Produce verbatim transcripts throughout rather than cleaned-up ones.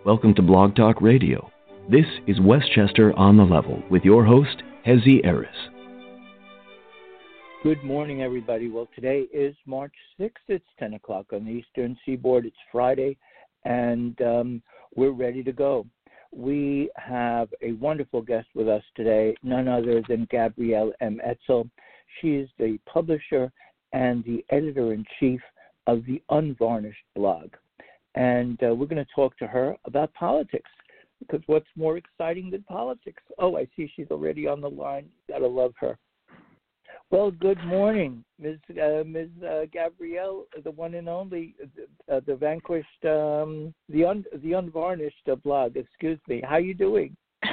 Welcome to Blog Talk Radio. This is Westchester on the Level with your host, Hezi Eris. Good morning, everybody. Well, today is March sixth. It's ten o'clock on the Eastern Seaboard. It's Friday, and um, we're ready to go. We have a wonderful guest with us today, none other than Gabrielle M. Etzel. She is the publisher and the editor-in-chief of the Unvarnished blog. And uh, we're going to talk to her about politics, because what's more exciting than politics? Oh, I see she's already on the line. Gotta love her. Well, good morning, Miz Uh, Miz Uh, Gabrielle, the one and only, uh, the vanquished, um, the un, the unvarnished uh, blog. Excuse me. How you doing?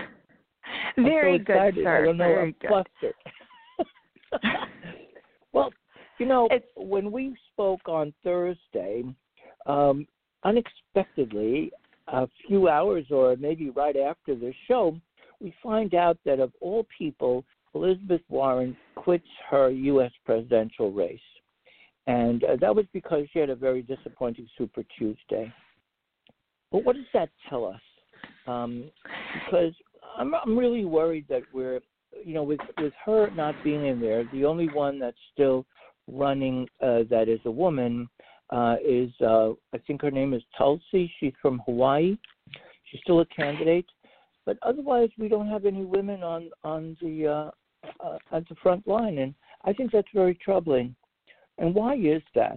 Very so good, sir. I don't know. Very I'm good. flustered. Well, you know, it's... when we spoke on Thursday, um, unexpectedly, a few hours or maybe right after the show, we find out that of all people, Elizabeth Warren quits her U S presidential race. And uh, that was because she had a very disappointing Super Tuesday. But what does that tell us? Um, because I'm, I'm really worried that we're, you know, with, with her not being in there, the only one that's still running uh, that is a woman uh, is, uh, I think her name is Tulsi. She's from Hawaii. She's still a candidate. But otherwise, we don't have any women on, on the uh, uh, at the front line. And I think that's very troubling. And why is that?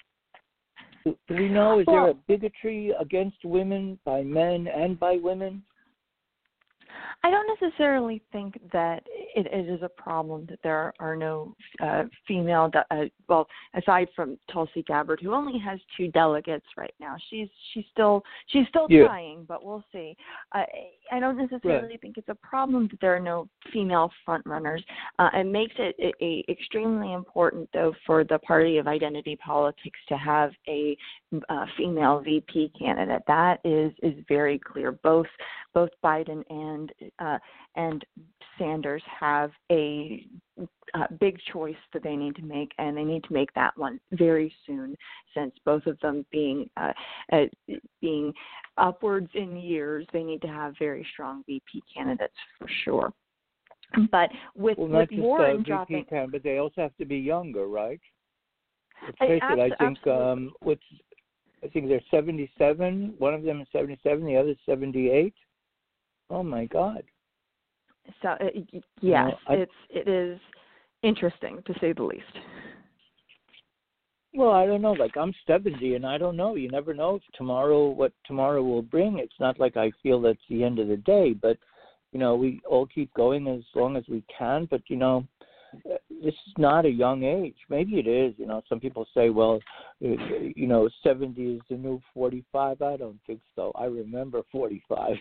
Do, do we know, is well, there a bigotry against women by men and by women? I don't necessarily think that it, it is a problem that there are no uh, female, de- uh, well, aside from Tulsi Gabbard, who only has two delegates right now. She's she's still she's still yeah. trying, but we'll see. Uh, I don't necessarily right. think it's a problem that there are no female front runners. Uh, it makes it a, a extremely important, though, for the Party of Identity Politics to have a uh, female V P candidate. That is is very clear. Both both Biden and Uh, and Sanders have a, a big choice that they need to make, and they need to make that one very soon, since both of them being uh, uh, being upwards in years, they need to have very strong V P candidates for sure. But with, well, with not just, Warren uh, dropping, V P can, but they also have to be younger, right? Let's I, face it. I think absolutely. um, what's I think they're seventy-seven. One of them is seventy-seven. The other is seventy-eight. Oh my God! So uh, yes, you know, I, it's it is interesting to say the least. Well, I don't know. Like I'm seventy, and I don't know. You never know if tomorrow what tomorrow will bring. It's not like I feel that's the end of the day, but you know, we all keep going as long as we can. But you know, this is not a young age. Maybe it is. You know, some people say, well, you know, seventy is the new forty-five. I don't think so. I remember forty-five.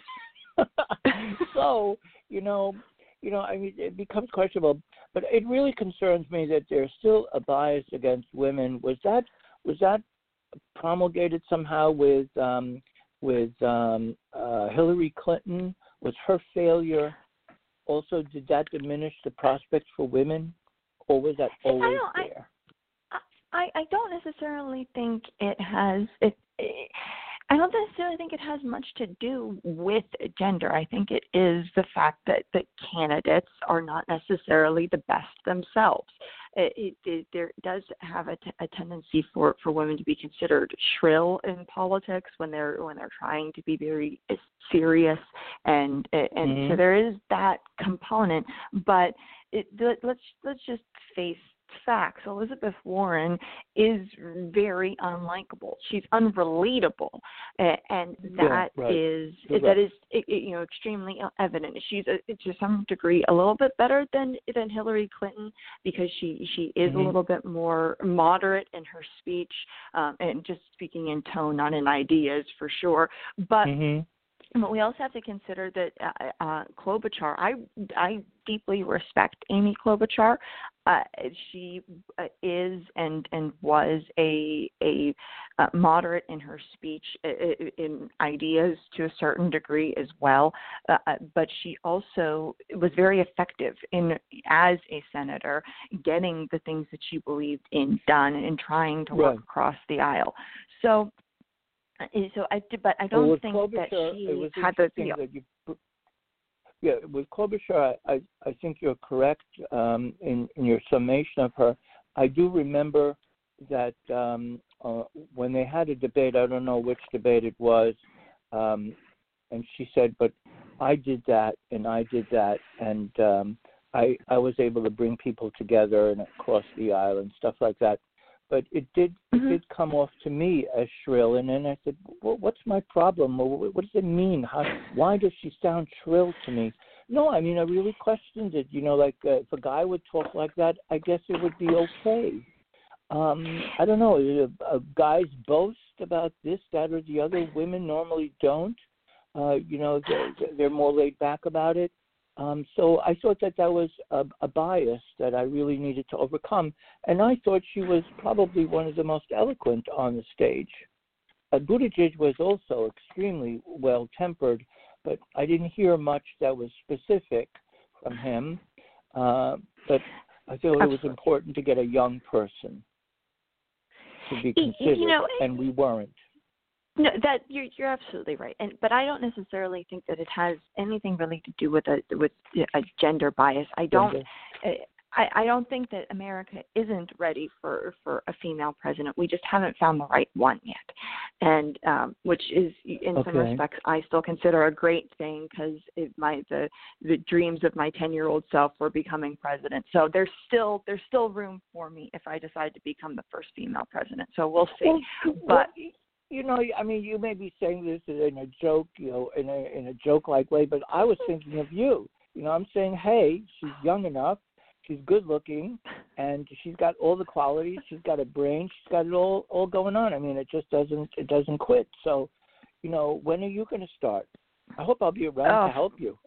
So, you know, you know, I mean, it becomes questionable. But it really concerns me that there's still a bias against women. Was that was that promulgated somehow with um, with um, uh, Hillary Clinton? Was her failure also, did that diminish the prospects for women, or was that always I don't, there? I, I I don't necessarily think it has it. it I don't necessarily think it has much to do with gender. I think it is the fact that, that candidates are not necessarily the best themselves. It, it, it, there does have a, t- a tendency for, for women to be considered shrill in politics when they're when they're trying to be very serious, and and mm-hmm. so there is that component. But it, let's let's just face facts. Elizabeth Warren is very unlikable. She's unrelatable, and that yeah, right. is You're that right. is you know extremely evident. She's a, to some degree a little bit better than than Hillary Clinton because she she is mm-hmm. a little bit more moderate in her speech, um, and just speaking in tone, not in ideas, for sure. But Mm-hmm. But we also have to consider that uh, uh, Klobuchar, I, I deeply respect Amy Klobuchar. Uh, she uh, is and and was a a uh, moderate in her speech, uh, in ideas to a certain degree as well. Uh, but she also was very effective in, as a senator, getting the things that she believed in done and trying to work right. across the aisle. So So I did, but I don't well, think Klobuchar, that she it was had the. interesting You know, that you, yeah, with Klobuchar, I, I think you're correct um, in, in your summation of her. I do remember that um, uh, when they had a debate, I don't know which debate it was, um, and she said, but I did that and I did that, and um, I, I was able to bring people together and across the aisle and stuff like that. But it did mm-hmm. it did come off to me as shrill, and then I said, well, "What's my problem? What does it mean? How, why does she sound shrill to me?" No, I mean I really questioned it. You know, like uh, if a guy would talk like that, I guess it would be okay. Um, I don't know. Uh, guys boast about this, that, or the other. Women normally don't. Uh, you know, they're, they're more laid back about it. Um, so I thought that that was a, a bias that I really needed to overcome. And I thought she was probably one of the most eloquent on the stage. Uh, Buttigieg was also extremely well-tempered, but I didn't hear much that was specific from him. Uh, but I feel it was important to get a young person to be considered, you know, and we weren't. No, that you're you're absolutely right, and but I don't necessarily think that it has anything really to do with a with a gender bias. I don't. Gender. I, I don't think that America isn't ready for, for a female president. We just haven't found the right one yet, and um, which is, in okay. some respects, I still consider a great thing because my the the dreams of my ten-year-old self were becoming president. So there's still there's still room for me if I decide to become the first female president. So we'll see. Well, but well, you know, I mean, you may be saying this in a joke, you know, in a in a joke-like way, but I was thinking of you. You know, I'm saying, hey, she's young enough. She's good looking, and she's got all the qualities. She's got a brain. She's got it all, all going on. I mean, it just doesn't it doesn't quit. So, you know, when are you going to start? I hope I'll be around oh. to help you.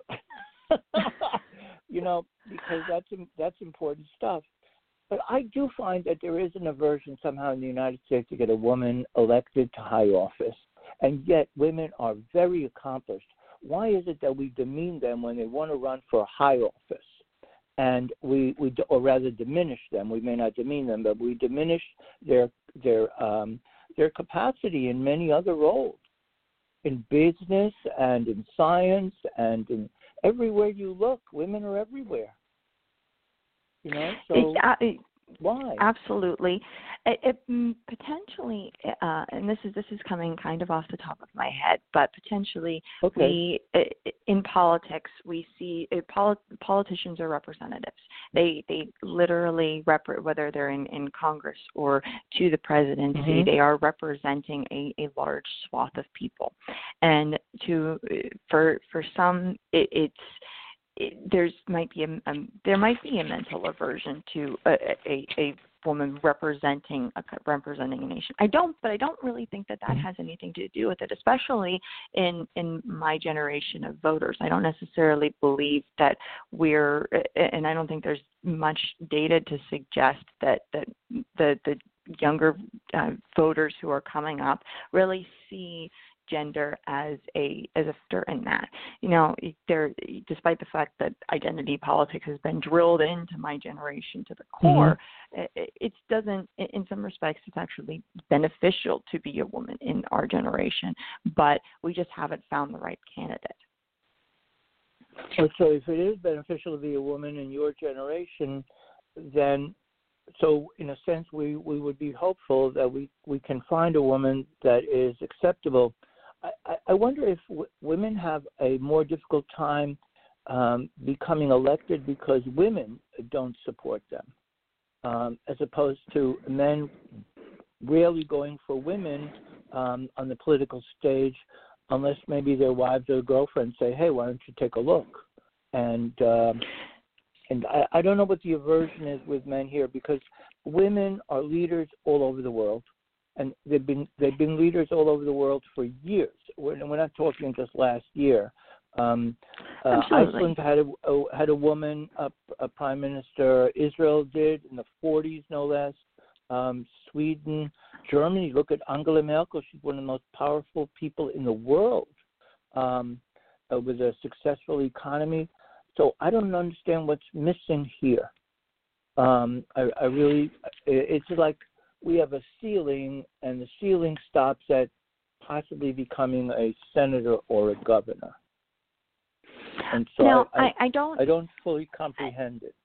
You know, because that's that's important stuff. But I do find that there is an aversion somehow in the United States to get a woman elected to high office, and yet women are very accomplished. Why is it that we demean them when they want to run for a high office? And we, we, or rather diminish them. We may not demean them, but we diminish their their um, their capacity in many other roles, in business and in science and in everywhere you look. Women are everywhere. You know, so it, uh, it, why? Absolutely, it, it potentially, uh, and this is this is coming kind of off the top of my head, but potentially, okay. we in politics we see uh, polit- politicians are representatives. They they literally rep- whether they're in, in Congress or to the presidency, mm-hmm. they are representing a, a large swath of people, and to for for some it, it's. It, there's might be a um, there might be a mental aversion to a, a, a woman representing a representing a nation. I don't, but I don't really think that that has anything to do with it, especially in in my generation of voters. I don't necessarily believe that we're, and I don't think there's much data to suggest that that the the younger uh, voters who are coming up really see gender as a as a factor in that. You know, there, despite the fact that identity politics has been drilled into my generation to the core, mm-hmm. it, it doesn't, in some respects, it's actually beneficial to be a woman in our generation, but we just haven't found the right candidate. So, so if it is beneficial to be a woman in your generation, then so in a sense we, we would be hopeful that we, we can find a woman that is acceptable. I, I wonder if w- women have a more difficult time um, becoming elected because women don't support them, um, as opposed to men rarely going for women um, on the political stage, unless maybe their wives or girlfriends say, hey, why don't you take a look? And um, and I, I don't know what the aversion is with men here, because women are leaders all over the world. And they've been they've been leaders all over the world for years. We're, we're not talking just last year. Um, uh, Iceland had a, a had a woman, a, a prime minister. Israel did in the forties, no less. Um, Sweden, Germany. Look at Angela Merkel. She's one of the most powerful people in the world, um, uh, with a successful economy. So I don't understand what's missing here. Um, I, I really, it's like we have a ceiling, and the ceiling stops at possibly becoming a senator or a governor. And so now, I, I, I, I don't I don't fully comprehend it.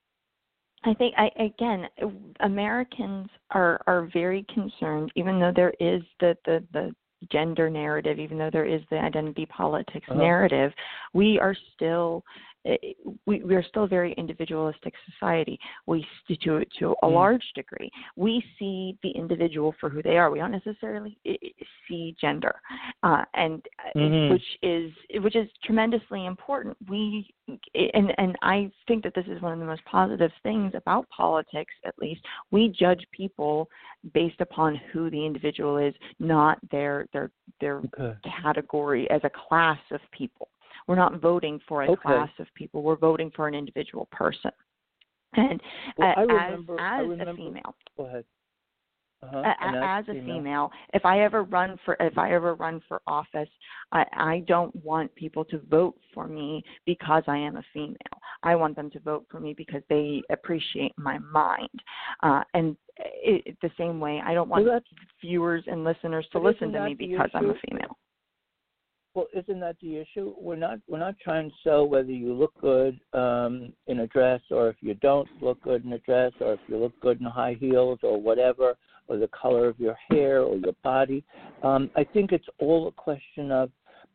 I think, I, again, Americans are, are very concerned, even though there is the, the, the gender narrative, even though there is the identity politics uh-huh. narrative, we are still we, we are still a very individualistic society. We to to a mm. large degree, we see the individual for who they are. We don't necessarily see gender, uh, and mm-hmm. which is which is tremendously important. We and and I think that this is one of the most positive things about politics. At least we judge people based upon who the individual is, not their their their okay. category as a class of people. We're not voting for a okay. class of people. We're voting for an individual person. And well, uh, I remember, as, I as remember, a female, go ahead. Uh-huh. Uh, as a female. female, if I ever run for if I ever run for office, I, I don't want people to vote for me because I am a female. I want them to vote for me because they appreciate my mind. Uh, and it, the same way, I don't want well, viewers and listeners to listen to me because I'm a female. Well, isn't that the issue? We're not we're not trying to sell whether you look good um, in a dress or if you don't look good in a dress or if you look good in high heels or whatever, or the color of your hair or your body. Um, I think it's all a question of,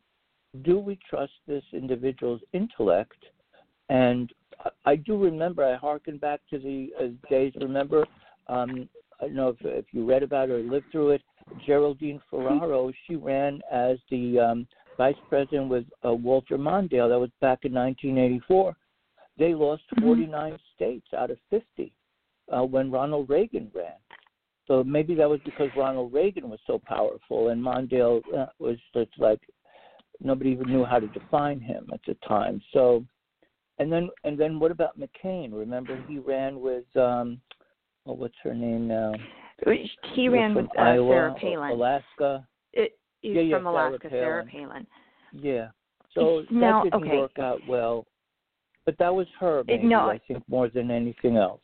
do we trust this individual's intellect? And I do remember, I hearken back to the uh, days, remember, um, I don't know if, if you read about it or lived through it, Geraldine Ferraro, she ran as the um, vice president with uh, Walter Mondale. That was back in nineteen eighty-four. They lost forty-nine mm-hmm. states out of fifty uh, when Ronald Reagan ran. So maybe that was because Ronald Reagan was so powerful, and Mondale uh, was just like nobody even knew how to define him at the time. So, and then and then what about McCain? Remember he ran with um, well, what's her name now? He, he ran with uh, Iowa, Sarah Palin. Alaska. It, he's yeah, yeah, from Alaska, Sarah Palin. Sarah Palin. Yeah. So now, that didn't okay. work out well. But that was her, maybe, no, I think, more than anything else.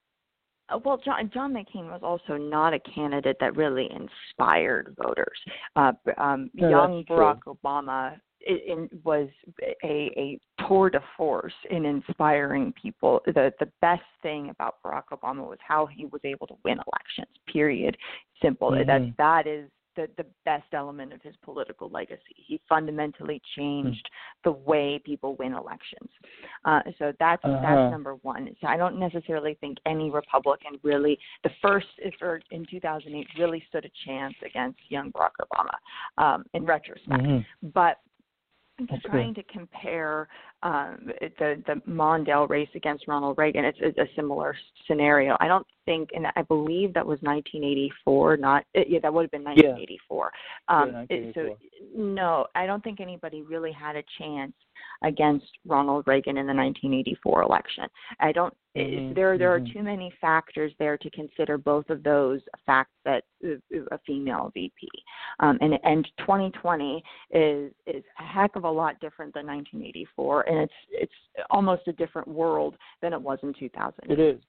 Uh, well, John, John McCain was also not a candidate that really inspired voters. Uh, um, no, young Barack true. Obama it, it was a, a tour de force in inspiring people. The the best thing about Barack Obama was how he was able to win elections, period. Simple. Mm-hmm. That That is the, the best element of his political legacy. He fundamentally changed mm-hmm. the way people win elections. Uh, so that's uh-huh. that's number one. So I don't necessarily think any Republican really, the first for in two thousand eight really stood a chance against young Barack Obama um, in retrospect. Mm-hmm. But Okay. trying to compare um, the the Mondale race against Ronald Reagan, it's, it's a similar scenario. I don't think, and I believe that was nineteen eighty-four. Not yeah, that would have been nineteen eighty-four. Yeah. Um, yeah, nineteen eighty-four. So no, I don't think anybody really had a chance against Ronald Reagan in the nineteen eighty-four election. I don't. Mm-hmm. There there mm-hmm. are too many factors there to consider both of those facts that a female V P. Um, and and twenty twenty is is a heck of a lot different than nineteen eighty-four, and it's it's almost a different world than it was in two thousand. It is.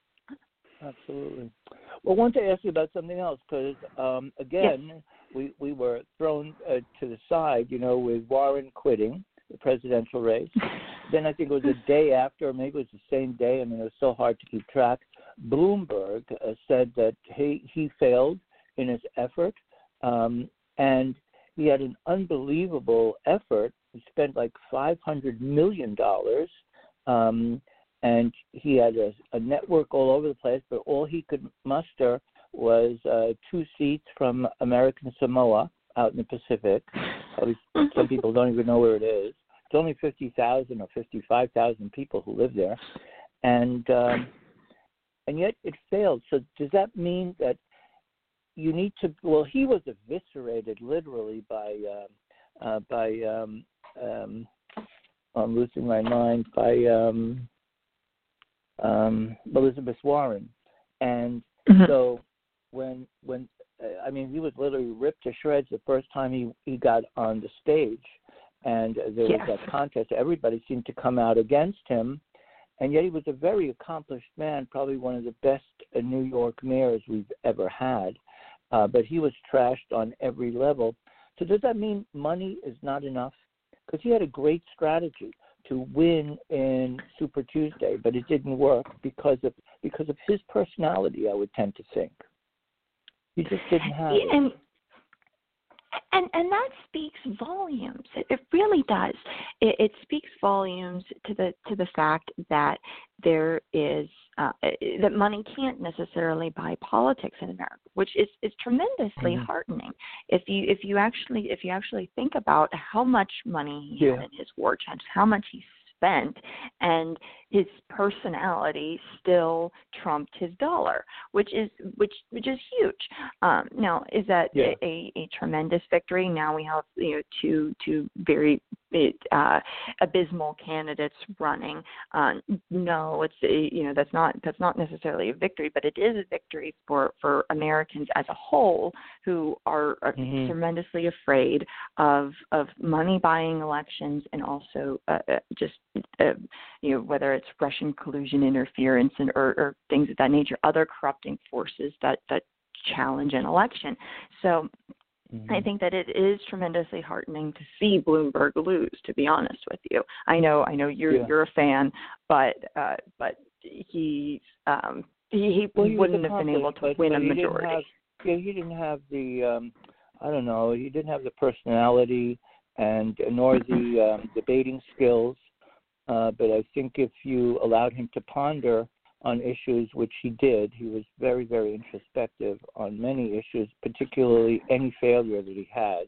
Absolutely. Well, I want to ask you about something else because, um, again, yes. we, we were thrown uh, to the side, you know, with Warren quitting the presidential race. Then I think it was a day after, or maybe it was the same day. I mean, it was so hard to keep track. Bloomberg uh, said that he, he failed in his effort, um, and he had an unbelievable effort. He spent like five hundred million dollars, um, and he had a, a network all over the place, but all he could muster was uh, two seats from American Samoa out in the Pacific. Probably some people don't even know where it is. It's only fifty thousand or fifty-five thousand people who live there, and um, and yet it failed. So does that mean that you need to? Well, he was eviscerated literally by uh, uh, by um, um, I'm losing my mind by um, um, Elizabeth Warren, and mm-hmm. so when when I mean he was literally ripped to shreds the first time he, he got on the stage. And there was yes. that contest. Everybody seemed to come out against him. And yet he was a very accomplished man, probably one of the best New York mayors we've ever had. uh, but he was trashed on every level. So does that mean money is not enough? Because he had a great strategy to win in Super Tuesday, but it didn't work because of because of his personality, I would tend to think. He just didn't have it. And, and, and that speaks volumes. It, it really does. It, it speaks volumes to the to the fact that there is uh, that money can't necessarily buy politics in America, which is, is tremendously Mm-hmm. heartening. If you if you actually if you actually think about how much money he Yeah. had in his war chest, how much he spent, and his personality still trumped his dollar, which is which which is huge. Um, now, is that Yeah. a, a tremendous victory? Now we have you know two two very uh, abysmal candidates running. Uh, no, it's you know that's not that's not necessarily a victory, but it is a victory for, for Americans as a whole who are, are Mm-hmm. tremendously afraid of of money buying elections, and also uh, uh, just uh, you know whether it's Russian collusion, interference, and or, or things of that nature, other corrupting forces that that challenge an election. So Mm-hmm. I think that it is tremendously heartening to see Bloomberg lose, to be honest with you. I know I know you're Yeah. you're a fan, but uh, but he um, he, he Well, he was wouldn't have been able accomplished, to but, win but a he didn't majority. have, yeah, he didn't have the, um, I don't know, he didn't have the personality and nor the um, debating skills. Uh, but I think if you allowed him to ponder on issues, which he did, he was very, very introspective on many issues, particularly any failure that he had,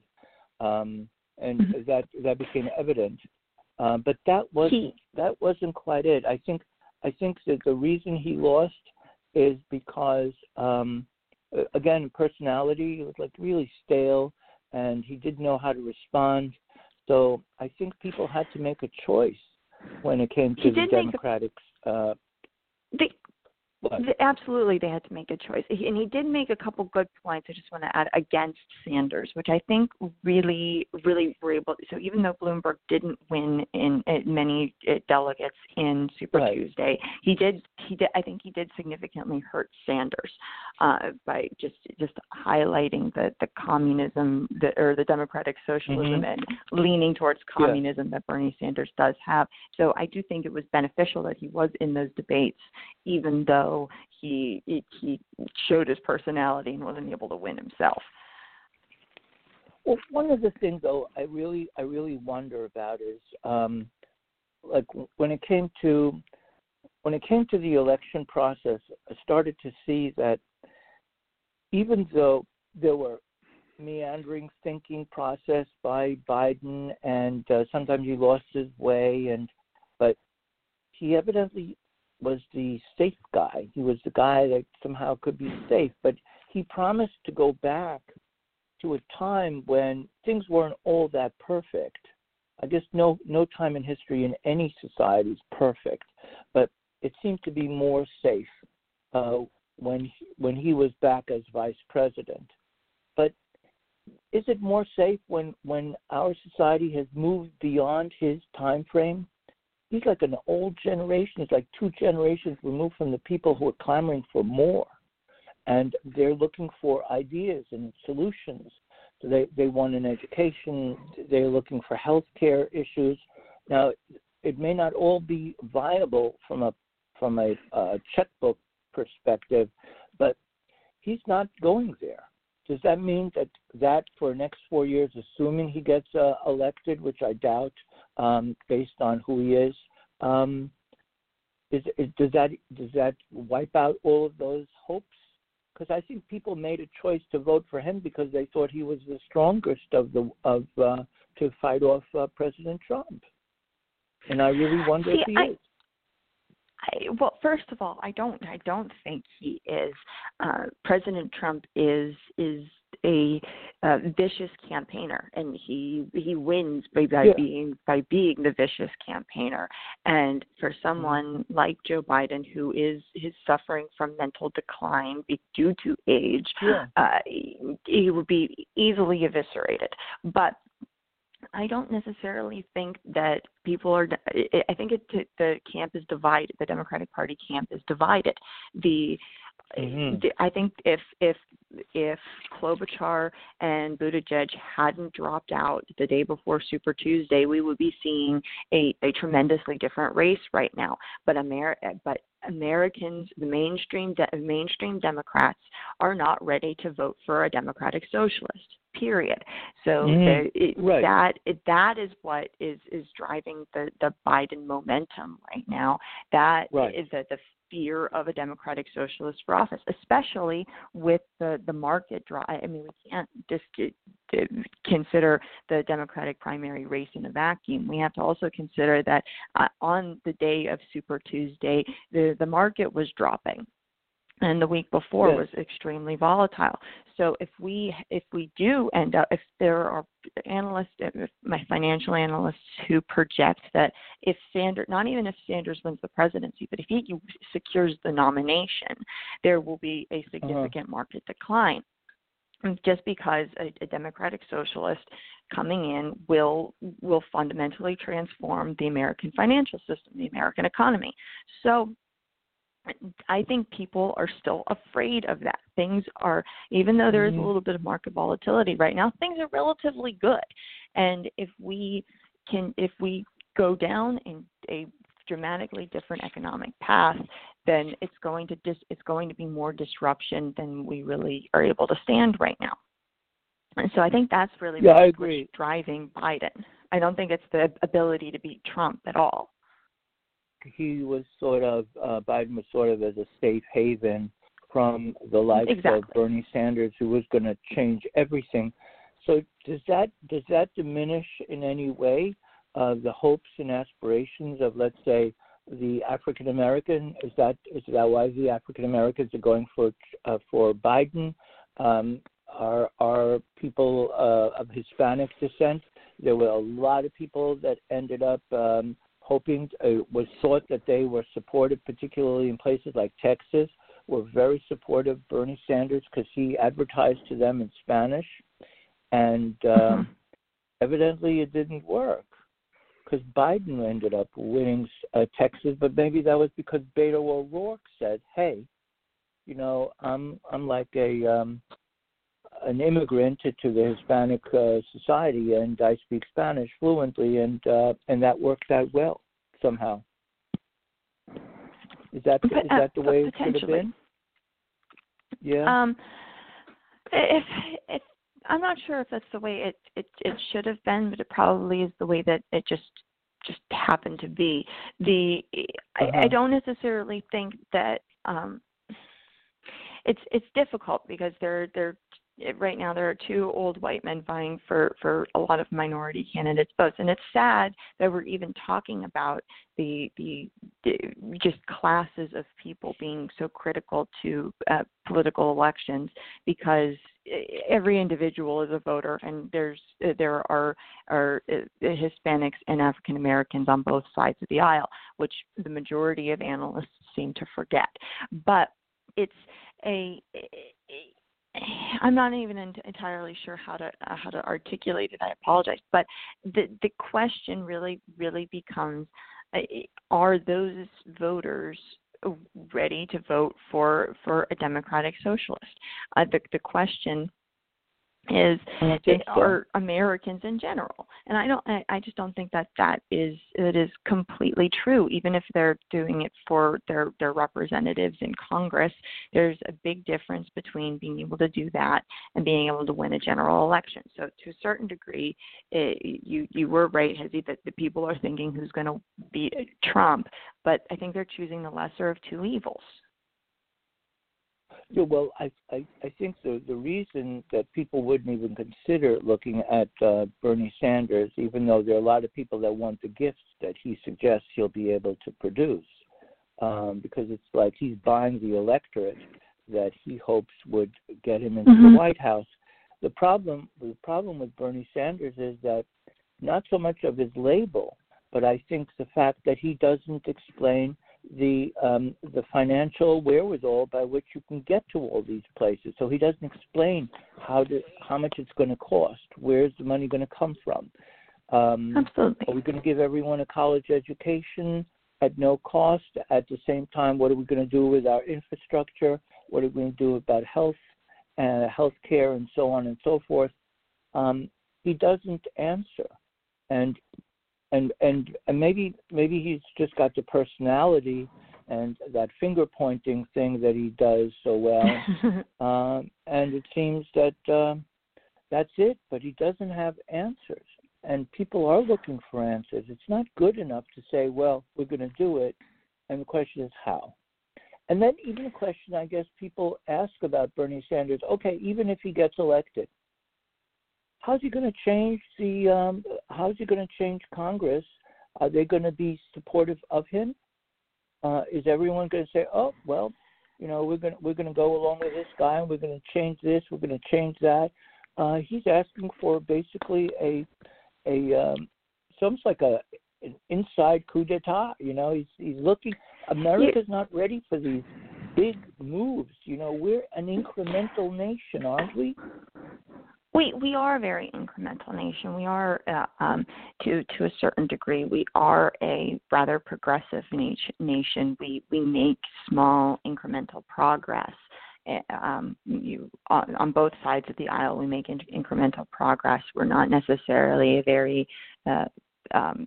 um, and Mm-hmm. that that became evident. Uh, but that wasn't that wasn't quite it. I think I think that the reason he lost is because, um, again, personality. It was like really stale, and he didn't know how to respond. So I think people had to make a choice when it came to He the did make Democratic. A, uh, they, what? they, absolutely, they had to make a choice, he, and he did make a couple good points. I just want to add against Sanders, which I think really, really were able. So even though Bloomberg didn't win in, in many uh, delegates in Super Right. Tuesday, he did. He did. I think he did significantly hurt Sanders uh, by just just highlighting the the communism the, or the democratic socialism Mm-hmm. and leaning towards Yeah. communism that Bernie Sanders does have. So I do think it was beneficial that he was in those debates, even though he he showed his personality and wasn't able to win himself. Well, one of the things, though, I really I really wonder about is um, like when it came to when it came to the election process, I started to see that even though there were meandering thinking process by Biden, and uh, sometimes he lost his way, and but he evidently was the safe guy. He was the guy that somehow could be safe, but he promised to go back to a time when things weren't all that perfect. I guess no no time in history in any society is perfect, but it seemed to be more safe uh, when he, when he was back as vice president. But is it more safe when, when our society has moved beyond his time frame? He's like an old generation. He's like two generations removed from the people who are clamoring for more. And they're looking for ideas and solutions. So they, they want an education. They're looking for health care issues. Now, it may not all be viable from a from a uh, checkbook perspective, but he's not going there. Does that mean that that for the next four years, assuming he gets uh, elected, which I doubt, um, based on who he is, um, is, is, does that does that wipe out all of those hopes? Because I think people made a choice to vote for him because they thought he was the strongest of the of uh, to fight off uh, President Trump, and I really wonder See, if he I, is. I, well, first of all, I don't. I don't think he is. Uh, President Trump is is a uh, vicious campaigner, and he he wins by, by Yeah. being by being the vicious campaigner. And for someone mm-hmm. like Joe Biden, who is is suffering from mental decline due to age, yeah. uh, he, he would be easily eviscerated. But I don't necessarily think that people are. I think it, the camp is divided. The Democratic Party camp is divided. The Mm-hmm. I think if if if Klobuchar and Buttigieg hadn't dropped out the day before Super Tuesday, we would be seeing a, a tremendously different race right now. But Amer- but Americans, the mainstream de- mainstream Democrats, are not ready to vote for a Democratic Socialist. Period. So mm-hmm. the, it, right. that it, that is what is, is driving the, the Biden momentum right now. That right. is the, the fear of a Democratic Socialist for office, especially with the, the market draw. I mean, we can't just consider the Democratic primary race in a vacuum. We have to also consider that uh, on the day of Super Tuesday, the, the market was dropping. And the week before yes. was extremely volatile. So if we if we do end up, if there are analysts, if my financial analysts who project that if Sanders, not even if Sanders wins the presidency, but if he secures the nomination, there will be a significant uh-huh. market decline. Just because a, a Democratic Socialist coming in will will fundamentally transform the American financial system, the American economy. So I think people are still afraid of that. Things are, even though there is a little bit of market volatility right now, things are relatively good. And if we can, if we go down in a dramatically different economic path, then it's going to dis, it's going to be more disruption than we really are able to stand right now. And so I think that's really yeah, what's, I agree. what's driving Biden. I don't think it's the ability to beat Trump at all. He was sort of, uh, Biden was sort of as a safe haven from the likes exactly. of Bernie Sanders, who was going to change everything. So does that does that diminish in any way uh, the hopes and aspirations of, let's say, the African American? Is that is that why the African Americans are going for uh, for Biden? Um, are are people uh, of Hispanic descent? There were a lot of people that ended up. Um, hoping, uh, was thought that they were supportive, particularly in places like Texas, were very supportive of Bernie Sanders because he advertised to them in Spanish. And um, mm-hmm. evidently it didn't work because Biden ended up winning uh, Texas, but maybe that was because Beto O'Rourke said, hey, you know, I'm I'm like a um, an immigrant to, to the Hispanic uh, society, and I speak Spanish fluently, and uh, and that worked out well somehow. Is that is uh, that the way it should have been? Yeah. Um, if if I'm not sure if that's the way it, it, it should have been, but it probably is the way that it just just happened to be. The uh-huh. I, I don't necessarily think that um, it's it's difficult because they're they're right now there are two old white men vying for, for a lot of minority candidates votes, and it's sad that we're even talking about the the, the just classes of people being so critical to uh, political elections, because every individual is a voter, and there's there are are Hispanics and African Americans on both sides of the aisle, which the majority of analysts seem to forget. But it's a, a I'm not even entirely sure how to uh, how to articulate it. I apologize, but the the question really really becomes: uh, are those voters ready to vote for for a Democratic Socialist? Uh, the the question is so. are Americans in general, and I don't I, I just don't think that that is it is completely true. Even if they're doing it for their their representatives in Congress, there's a big difference between being able to do that and being able to win a general election. So to a certain degree, it, you you were right, Hezi, that the people are thinking who's going to beat Trump, but I think they're choosing the lesser of two evils. Yeah, well, I, I, I think the, the reason that people wouldn't even consider looking at uh, Bernie Sanders, even though there are a lot of people that want the gifts that he suggests he'll be able to produce, um, because it's like he's buying the electorate that he hopes would get him into mm-hmm. the White House. The problem, the problem with Bernie Sanders is that not so much of his label, but I think the fact that he doesn't explain the um, the financial wherewithal by which you can get to all these places. So he doesn't explain how to, how much it's going to cost. Where's the money going to come from? Um, Absolutely. Are we going to give everyone a college education at no cost? At the same time, what are we going to do with our infrastructure? What are we going to do about health and uh, health care and so on and so forth? Um, he doesn't answer, and and and and maybe maybe he's just got the personality and that finger pointing thing that he does so well, um, and it seems that uh, that's it. But he doesn't have answers, and people are looking for answers. It's not good enough to say, well, we're going to do it, and the question is how. And then even a question I guess people ask about Bernie Sanders, okay, even if he gets elected, how's he going to change the, um, how's he going to change Congress? Are they going to be supportive of him? Uh, is everyone going to say, oh, well, you know, we're going to, we're going to go along with this guy and we're going to change this, we're going to change that? Uh, he's asking for basically a, a um, it's almost like a, an inside coup d'etat, you know, he's, he's looking, America's not ready for these big moves. You know, we're an incremental nation, aren't we? We we are a very incremental nation. We are, uh, um, to to a certain degree, we are a rather progressive nation. We we make small incremental progress. Um, you on, on both sides of the aisle, we make in, incremental progress. We're not necessarily a very uh, um,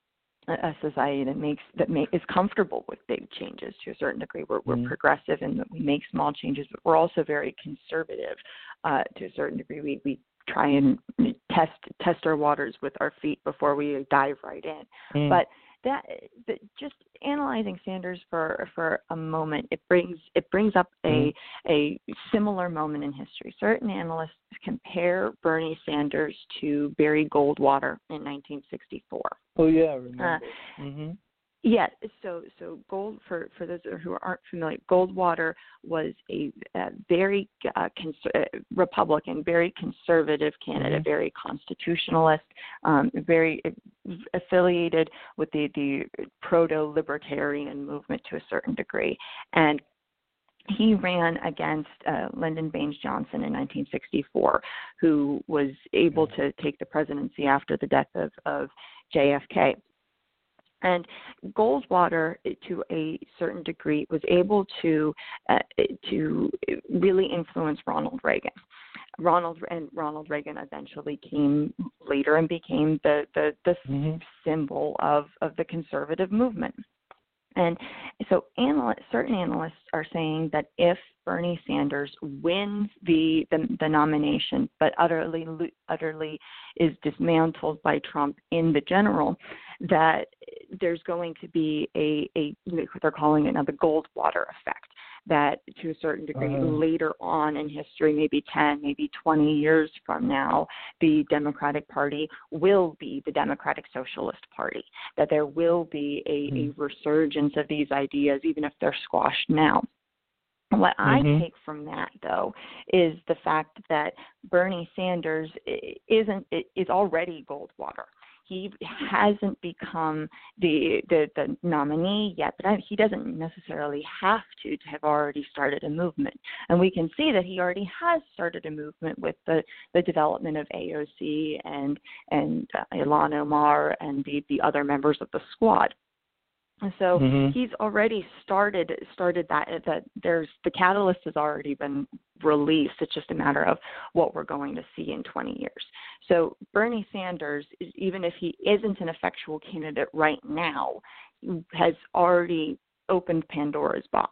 a society that makes that make, is comfortable with big changes to a certain degree. We're, we're mm-hmm. progressive in that we make small changes, but we're also very conservative uh, to a certain degree. We we try and test test our waters with our feet before we dive right in. Mm. But that, that just analyzing Sanders for for a moment, it brings it brings up a mm. a similar moment in history. Certain analysts compare Bernie Sanders to Barry Goldwater in nineteen sixty-four. Oh yeah, I remember. Uh, mm-hmm. Yeah, so so Gold for, for those who aren't familiar, Goldwater was a, a very uh, cons- uh, Republican, very conservative candidate, mm-hmm. very constitutionalist, um, very affiliated with the, the proto-libertarian movement to a certain degree, and he ran against uh, Lyndon Baines Johnson in nineteen sixty-four, who was able to take the presidency after the death of, of J F K. And Goldwater, to a certain degree, was able to uh, to really influence Ronald Reagan. Ronald and Ronald Reagan eventually came later and became the the, the mm-hmm. symbol of, of the conservative movement. And so analysts, certain analysts are saying that if Bernie Sanders wins the, the, the nomination but utterly utterly is dismantled by Trump in the general, that there's going to be a, a they're calling it now the Goldwater effect, that to a certain degree uh-huh. later on in history, maybe ten, maybe twenty years from now, the Democratic Party will be the Democratic Socialist Party, that there will be a, mm-hmm. a resurgence of these ideas, even if they're squashed now. What mm-hmm. I take from that, though, is the fact that Bernie Sanders isn't is already Goldwater. He hasn't become the, the the nominee yet, but he doesn't necessarily have to to have already started a movement. And we can see that he already has started a movement with the, the development of A O C and and uh, Ilhan Omar and the, the other members of the squad. And so mm-hmm. he's already started started that that there's the catalyst has already been released. It's just a matter of what we're going to see in twenty years. So Bernie Sanders, even if he isn't an effectual candidate right now, has already opened Pandora's box.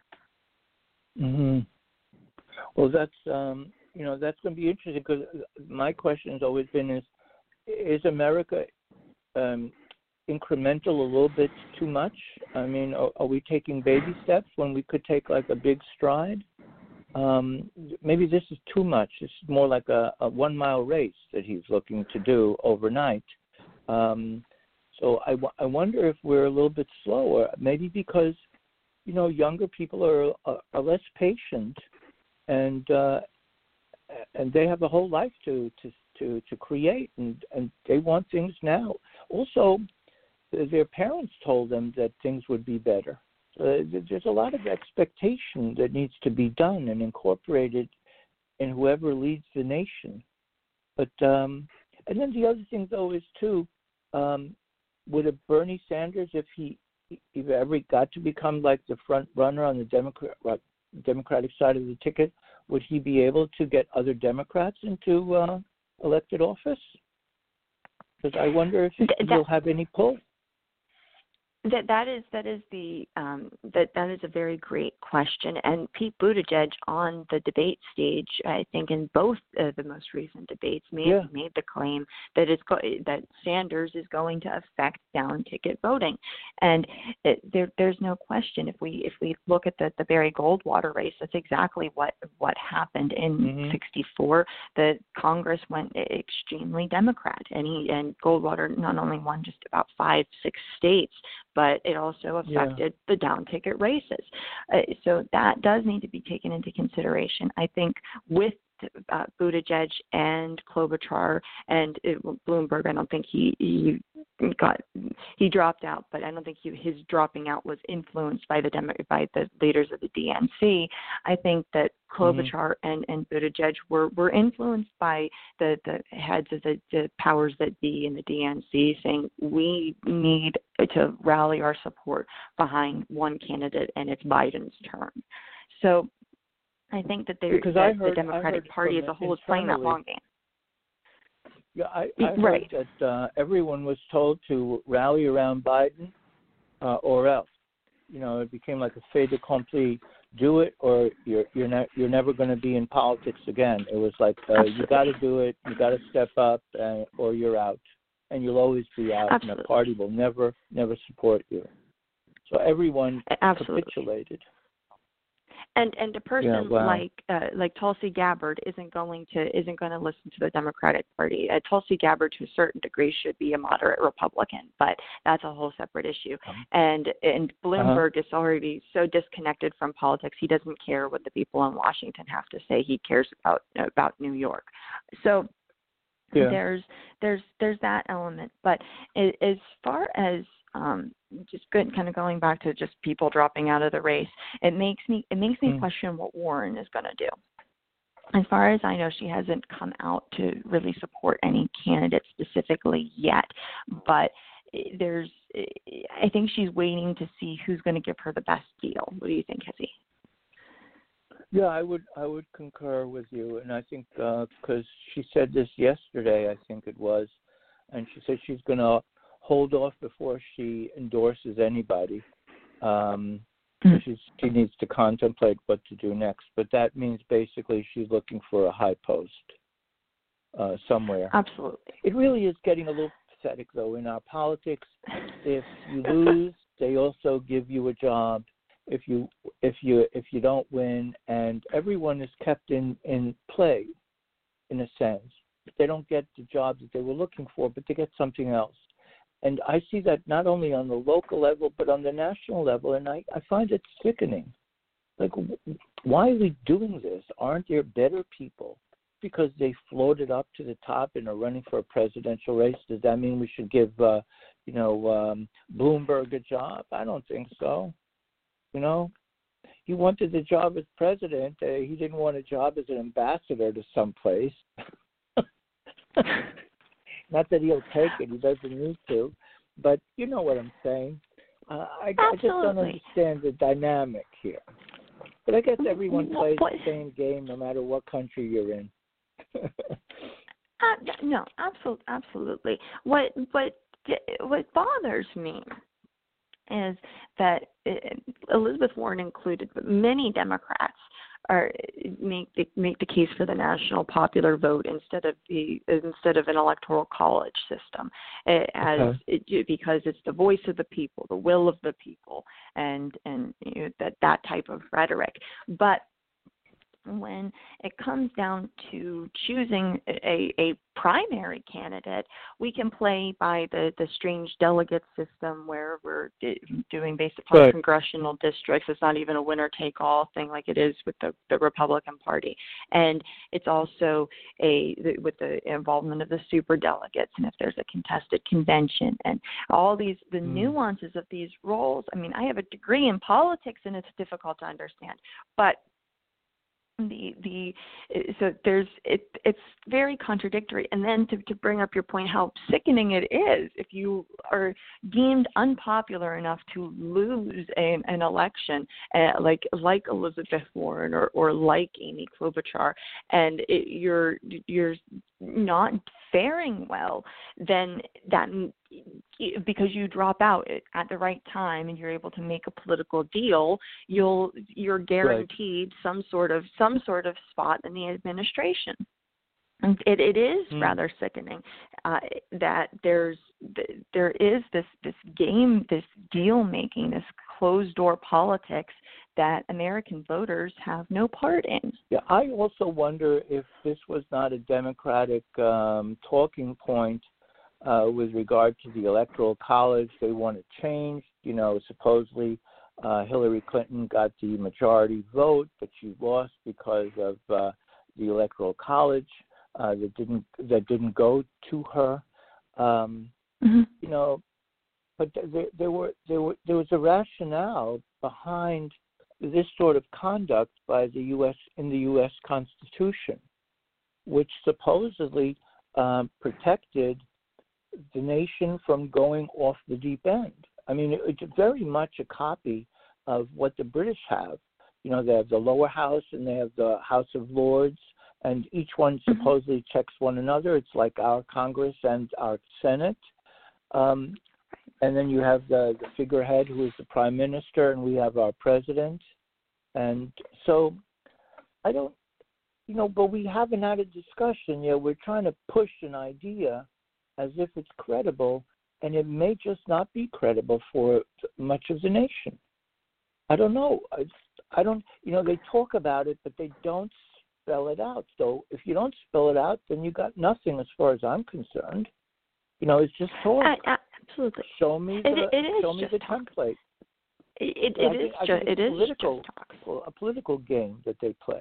Mm-hmm. Well, that's um, you know that's going to be interesting, because my question has always been: is is America um, incremental a little bit too much? I mean, are, are we taking baby steps when we could take like a big stride? Um, maybe this is too much. It's more like a, a one-mile race that he's looking to do overnight. Um, so I, w- I wonder if we're a little bit slower, maybe because, you know, younger people are, are, are less patient, and uh, and they have a whole life to, to, to, to create, and, and they want things now. Also, their parents told them that things would be better. Uh, there's a lot of expectation that needs to be done and incorporated in whoever leads the nation. But um, and then the other thing, though, is too, um, would a Bernie Sanders, if he if ever got to become like the front runner on the Democrat Democratic side of the ticket, would he be able to get other Democrats into uh, elected office? Because I wonder if Th- he'll have any pull. That that is that is the um, that that is a very great question. And Pete Buttigieg on the debate stage, I think in both uh, the most recent debates, made Yeah. made the claim that it's go- that Sanders is going to affect down ticket voting, and it, there there's no question. If we if we look at the the Barry Goldwater race, that's exactly what what happened in Mm-hmm. sixty-four. The Congress went extremely Democrat, and he and Goldwater not only won just about five six states, but it also affected yeah. the down ticket races. Uh, so that does need to be taken into consideration. I think with uh, Buttigieg and Klobuchar and it, Bloomberg, I don't think he, he got he dropped out, but I don't think he, his dropping out was influenced by the Demo, by the leaders of the D N C. I think that Klobuchar mm-hmm. and, and Buttigieg were, were influenced by the, the heads of the, the powers that be in the D N C, saying we need to rally our support behind one candidate, and it's Biden's turn. So I think that, that heard, the Democratic Party as a whole is playing that long game. Yeah, I, I heard right. that uh, everyone was told to rally around Biden uh, or else. You know, it became like a fait accompli. Do it, or you're you're not you're never going to be in politics again. It was like uh, you got to do it, you got to step up, uh, or you're out, and you'll always be out. Absolutely. And the party will never never support you. So everyone Absolutely. capitulated. And and a person yeah, wow. like uh, like Tulsi Gabbard isn't going to isn't going to listen to the Democratic Party. Uh, Tulsi Gabbard, to a certain degree, should be a moderate Republican, but that's a whole separate issue. Um, and and Bloomberg uh-huh. is already so disconnected from politics. He doesn't care what the people in Washington have to say. He cares about about New York. So yeah. there's there's there's that element. But as far as Um, just good, kind of going back to just people dropping out of the race. It makes me it makes me mm. question what Warren is going to do. As far as I know, she hasn't come out to really support any candidate specifically yet, but there's I think she's waiting to see who's going to give her the best deal. What do you think, Hezzy? Yeah, I would I would concur with you, and I think because uh, she said this yesterday, I think it was, and she said she's going to hold off before she endorses anybody. Um, mm-hmm. she's, she needs to contemplate what to do next. But that means basically she's looking for a high post uh, somewhere. Absolutely. It really is getting a little pathetic, though, in our politics. If you lose, they also give you a job. If you if you if you don't win, and everyone is kept in, in play, in a sense. They don't get the job that they were looking for, but they get something else. And I see that not only on the local level, but on the national level, and I, I find it sickening. Like, why are we doing this? Aren't there better people? Because they floated up to the top and are running for a presidential race, does that mean we should give, uh, you know, um, Bloomberg a job? I don't think so. You know, he wanted the job as president. Uh, he didn't want a job as an ambassador to someplace. Not that he'll take it, he doesn't need to, but you know what I'm saying. Uh, I, I just don't understand the dynamic here. But I guess everyone plays what? the same game no matter what country you're in. uh, no, absolutely, absolutely. What what what bothers me is that Elizabeth Warren included, but many Democrats are make the, make the case for the national popular vote instead of the instead of an electoral college system, as okay. it, because it's the voice of the people, the will of the people, and and you know, that that type of rhetoric. But when it comes down to choosing a, a primary candidate, we can play by the, the strange delegate system where we're doing based upon right. congressional districts. It's not even a winner-take-all thing like it is with the, the Republican Party. And it's also a with the involvement of the superdelegates, and if there's a contested convention, and all these the mm. nuances of these roles. I mean, I have a degree in politics, and it's difficult to understand, but The the so there's it it's very contradictory. And then to, to bring up your point, how sickening it is if you are deemed unpopular enough to lose an, an election, uh, like like Elizabeth Warren or, or like Amy Klobuchar, and it, you're you're not faring well, then that because you drop out at the right time and you're able to make a political deal, you'll you're guaranteed right. some sort of some sort of spot in the administration. And it, it is mm. rather sickening uh, that there's there is this this game, this deal making, this closed door politics that American voters have no part in. Yeah, I also wonder if this was not a Democratic um, talking point uh, with regard to the Electoral College. They want to change. You know, supposedly uh, Hillary Clinton got the majority vote, but she lost because of uh, the Electoral College. Uh, that didn't that didn't go to her, um, mm-hmm. you know, but there, there were there were there was a rationale behind this sort of conduct by the U S in the U S Constitution, which supposedly um, protected the nation from going off the deep end. I mean, it, it's very much a copy of what the British have. You know, they have the lower house and they have the House of Lords. And each one supposedly mm-hmm. checks one another. It's like our Congress and our Senate. Um, and then you have the, the figurehead who is the prime minister, and we have our president. And so I don't, you know, but we haven't had a discussion yet. We're trying to push an idea as if it's credible, and it may just not be credible for much of the nation. I don't know. I, I don't, you know, they talk about it, but they don't spell it out. So if you don't spell it out, then you got nothing as far as I'm concerned. You know, it's just talk. Uh, absolutely. Show me the, it, it is show me the talk. template. It, it, it is think, just it is political, just talk. Well, a political game that they play.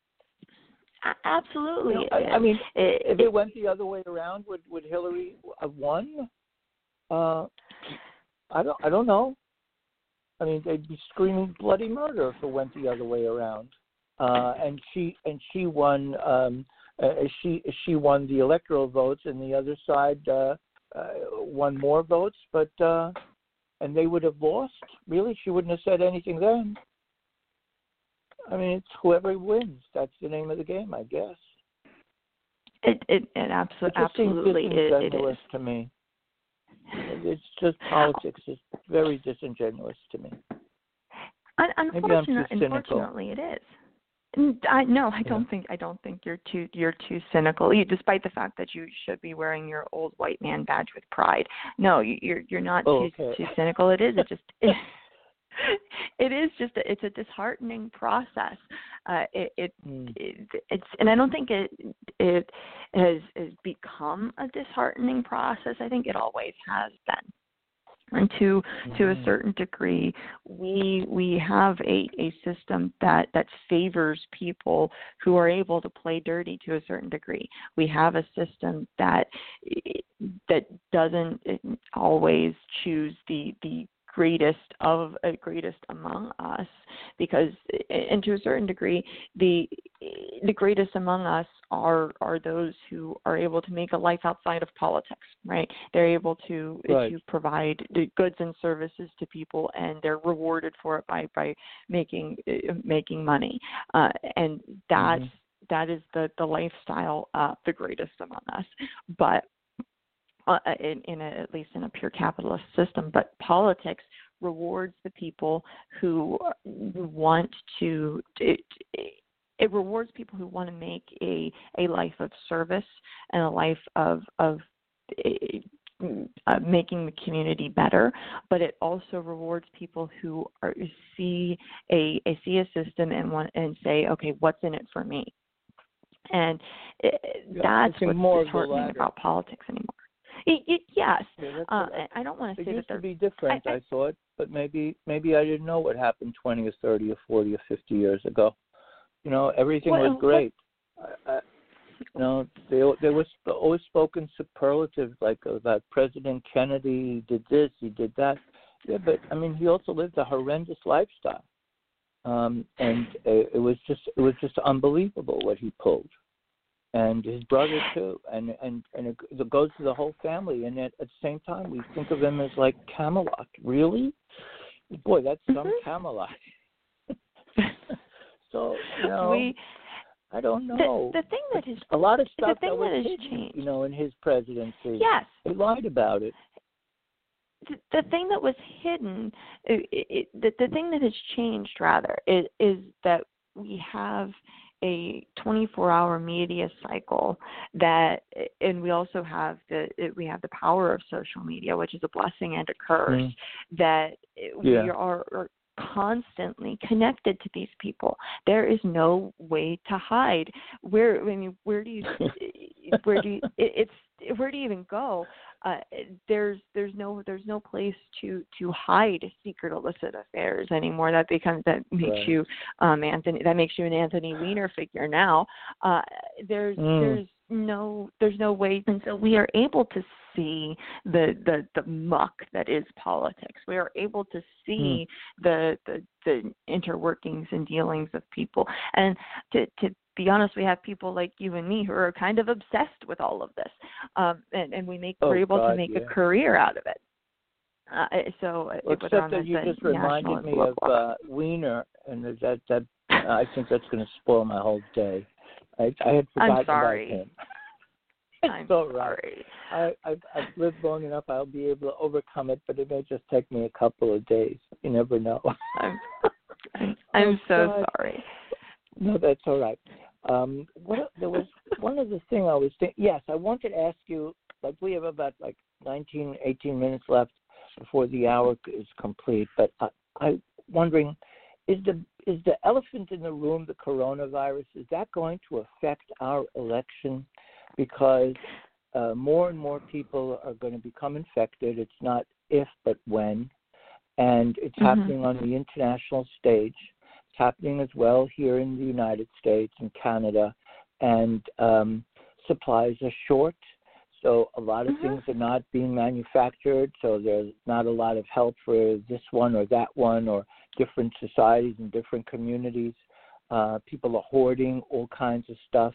Uh, absolutely. You know, I, I mean, it, if it, it went the other way around, would would Hillary have won? Uh, I don't. I don't know. I mean, they'd be screaming bloody murder if it went the other way around. Uh, and she and she won. Um, uh, she she won the electoral votes, and the other side uh, uh, won more votes. But uh, and they would have lost. Really, she wouldn't have said anything then. I mean, it's whoever wins. That's the name of the game, I guess. It it, it absolutely it absolutely seems it, disingenuous it is to me. It's just politics is very disingenuous to me. Un- Maybe I'm too unfortunately, cynical. unfortunately, it is. I no, I don't yeah. think I don't think you're too you're too cynical. You, despite the fact that you should be wearing your old white man badge with pride. No, you, you're you're not oh, too okay. too cynical. It is. It just it, it is just a, it's a disheartening process. Uh, it, it, mm. it it's and I don't think it it has, has become a disheartening process. I think it always has been. And to mm-hmm. to a certain degree, we we have a, a system that, that favors people who are able to play dirty to a certain degree. We have a system that that doesn't always choose the the greatest of uh, greatest among us, because and to a certain degree the the greatest among us are are those who are able to make a life outside of politics, right? They're able to right. to provide the goods and services to people, and they're rewarded for it by by making uh, making money, uh, and that's mm-hmm. that is the the lifestyle uh, the greatest among us, but. Uh, in, in a, at least in a pure capitalist system, but politics rewards the people who want to. It, it rewards people who want to make a, a life of service and a life of of uh, making the community better. But it also rewards people who are see a, a see a system and want and say, okay, what's in it for me? And it, yeah, that's what's more disheartening about politics anymore. It, it, yes, yeah, uh, I don't want to say it used that to be different. I, I, I thought, but maybe maybe I didn't know what happened twenty or thirty or forty or fifty years ago. You know, everything well, was great. I, I, you know, they they was always spoken superlatives like about President Kennedy. He did this, he did that. Yeah, but I mean, he also lived a horrendous lifestyle, um, and it, it was just it was just unbelievable what he pulled. and his brother too, and and and it, it goes to the whole family. And at, at the same time, we think of him as like Camelot. Really, boy, that's some mm-hmm. Camelot. So you know, we, I don't know. The, the thing that is a lot of stuff the thing that was that has hidden, changed. you know, in his presidency. Yes, he lied about it. The, the thing that was hidden, it, it, the, the thing that has changed rather is, is that we have a twenty-four hour media cycle that, and we also have the we have the power of social media, which is a blessing and a curse. Mm. That yeah. we are, are constantly connected to these people. There is no way to hide. Where I mean, where do you where do you, it, it's where do you even go? Uh, there's there's no there's no place to, to hide secret illicit affairs anymore. That becomes that makes right. you um Anthony that makes you an Anthony Weiner figure now. Uh, there's mm. there's no there's no way, and so we are able to see the the, the muck that is politics. We are able to see mm. the, the the interworkings and dealings of people, and to to be honest, we have people like you and me who are kind of obsessed with all of this, um, and, and we make oh, we're able God, to make yeah. a career out of it. Uh, so, well, except that you just reminded me of uh, Weiner, and that that uh, I think that's going to spoil my whole day. I, I had forgotten I'm sorry. about him. I'm it's all sorry. right. I, I've, I've lived long enough. I'll be able to overcome it, but it may just take me a couple of days. You never know. I'm, I'm, I'm oh, so God. sorry. No, that's all right. Um, what there was one other thing I was thinking. Yes, I wanted to ask you. Like we have about like nineteen, eighteen minutes left before the hour is complete. But I, I'm wondering, is the is the elephant in the room the coronavirus? Is that going to affect our election? Because uh, more and more people are going to become infected. It's not if, but when, and it's mm-hmm. happening on the international stage. Happening as well here in the United States and Canada, and um, supplies are short, so a lot of mm-hmm. things are not being manufactured, so there's not a lot of help for this one or that one or different societies and different communities. Uh, people are hoarding all kinds of stuff,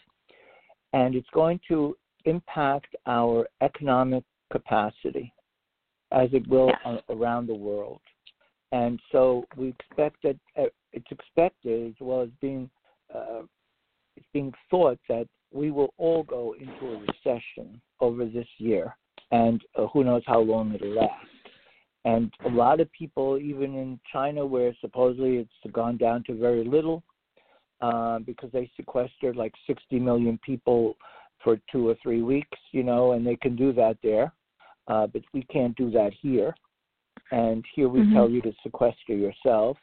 and it's going to impact our economic capacity, as it will yes. around the world. And so we expect that uh, it's expected, as well as being uh, it's being thought that we will all go into a recession over this year, and uh, who knows how long it'll last. And a lot of people, even in China, where supposedly it's gone down to very little, uh, because they sequestered like sixty million people for two or three weeks, you know, and they can do that there, uh, but we can't do that here. And here we mm-hmm. tell you to sequester yourself,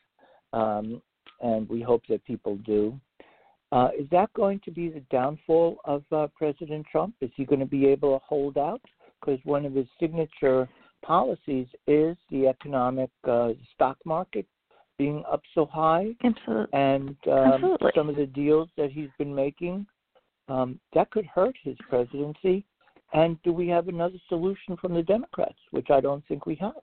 um, and we hope that people do. Uh, is that going to be the downfall of uh, President Trump? Is he going to be able to hold out? Because one of his signature policies is the economic uh, stock market being up so high. Absolutely. And um, Absolutely. some of the deals that he's been making, um, that could hurt his presidency. And do we have another solution from the Democrats, which I don't think we have?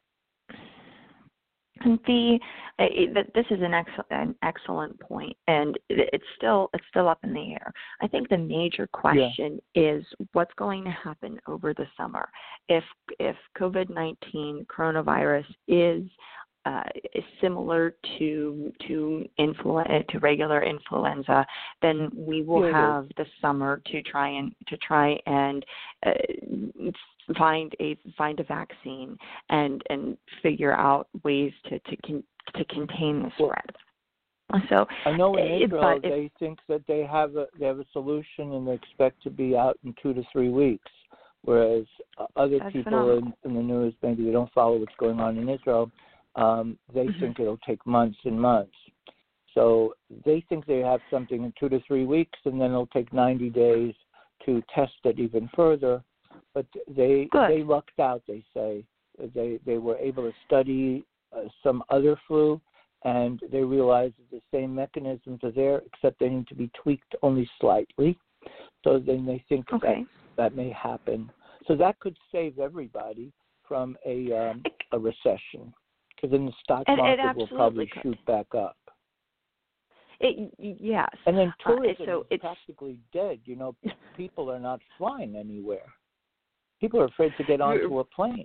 The uh, this is an, ex- an excellent point, and it's still it's still up in the air. I think the major question yeah. is what's going to happen over the summer if if COVID nineteen coronavirus is uh, is similar to to influ- to regular influenza, then we will yeah, have the summer to try and to try and uh, find a find a vaccine and and figure out ways to to con, to contain the spread. So I know in Israel if, they think that they have a they have a solution and they expect to be out in two to three weeks, whereas other people in, in the news, maybe they don't follow what's going on in Israel. Um, they mm-hmm. think it'll take months and months. So they think they have something in two to three weeks, and then it'll take ninety days to test it even further. But they Good. they lucked out, they say. They they were able to study uh, some other flu, and they realized that the same mechanisms are there, except they need to be tweaked only slightly. So then they think okay. that that may happen. So that could save everybody from a um, a recession, because then the stock it, market it will probably could. shoot back up. It, yes. And then tourism uh, so is it's, practically dead. You know, people are not flying anywhere. People are afraid to get onto a plane.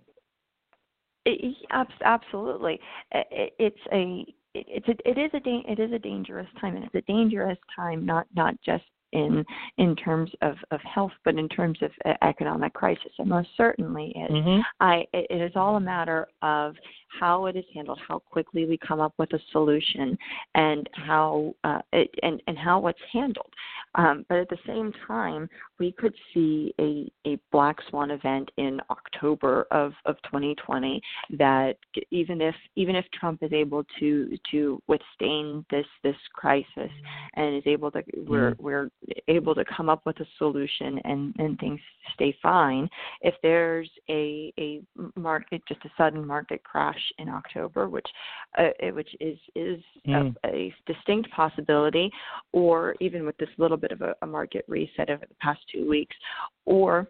It, absolutely, it, it's a it's a, it is a da- it is a dangerous time, and it's a dangerous time not not just in in terms of, of health, but in terms of uh, economic crisis. And most certainly is. Mm-hmm. I it, it is all a matter of how it is handled, how quickly we come up with a solution, and how uh, it, and and how it's handled. Um, but at the same time, we could see a, a black swan event in October of, of twenty twenty that even if even if Trump is able to to withstand this this crisis and is able to we're mm-hmm. we're able to come up with a solution and, and things stay fine. If there's a a market just a sudden market crash in October, which uh, which is is mm. a, a distinct possibility, or even with this little bit of a, a market reset over the past two weeks, or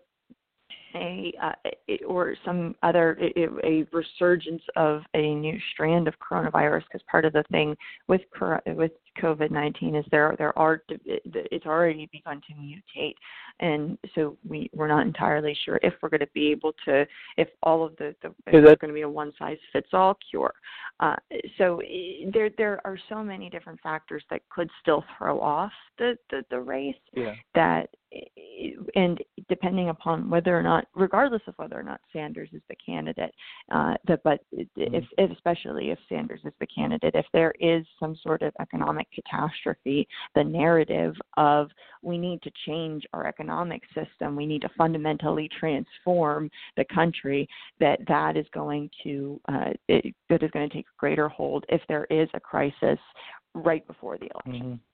a uh, or some other a resurgence of a new strand of coronavirus, because part of the thing with with COVID nineteen is there there are it's already begun to mutate, and so we we're not entirely sure if we're going to be able to if all of the, the if there's going to be a one size fits all cure. Uh, so there there are so many different factors that could still throw off the the, the race. Yeah. That and depending upon whether or not, regardless of whether or not Sanders is the candidate, uh, that but if, if especially if Sanders is the candidate, if there is some sort of economic catastrophe, the narrative of we need to change our economic system, we need to fundamentally transform the country, that that is going to uh, it, that is going to take greater hold if there is a crisis right before the election. Mm-hmm.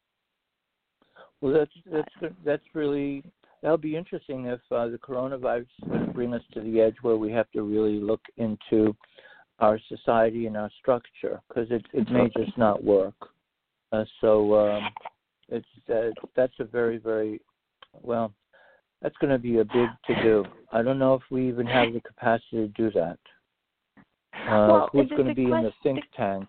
Well, that's that's that's really that'll be interesting if uh, the coronavirus is going to bring us to the edge where we have to really look into our society and our structure, because it it may just not work. Uh, so um, it's uh, that's a very very well that's going to be a big to do. I don't know if we even have the capacity to do that. Uh, well, who's going to be question, in the think tank?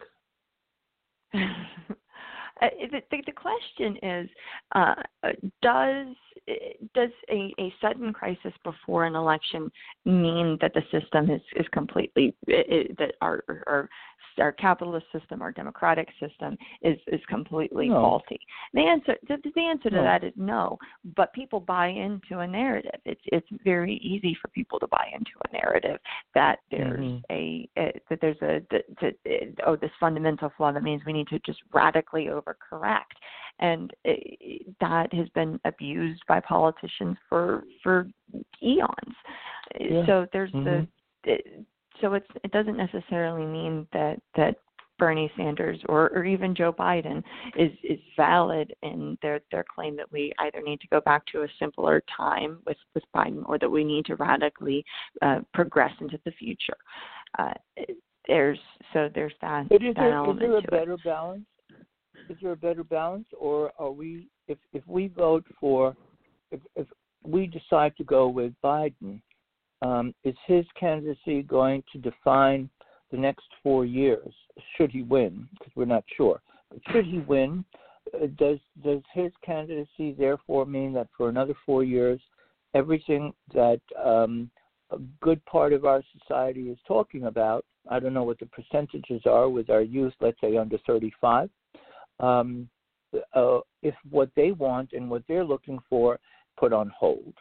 Uh, the, the question is, uh, does does a, a sudden crisis before an election mean that the system is, is completely, it, that our, our our capitalist system, our democratic system is, is completely no. faulty? The answer the, the answer to no. that is no, but people buy into a narrative. It's it's very easy for people to buy into a narrative that there's mm-hmm. a, a that there's a that, that, oh this fundamental flaw that means we need to just radically overcorrect, and it, that has been abused by politicians for for eons. Yeah. So there's mm-hmm. the it, So it's, it doesn't necessarily mean that, that Bernie Sanders or, or even Joe Biden is, is valid in their, their claim that we either need to go back to a simpler time with, with Biden, or that we need to radically uh, progress into the future. Uh, there's so there's that, but is that there, element is there a to better it. balance? Is there a better balance, or are we if if we vote for if if we decide to go with Biden? Um, is his candidacy going to define the next four years? Should he win? Because we're not sure. But should he win, uh, does does his candidacy therefore mean that for another four years, everything that um, a good part of our society is talking about, I don't know what the percentages are with our youth, let's say under thirty-five, um, uh, if what they want and what they're looking for put on hold?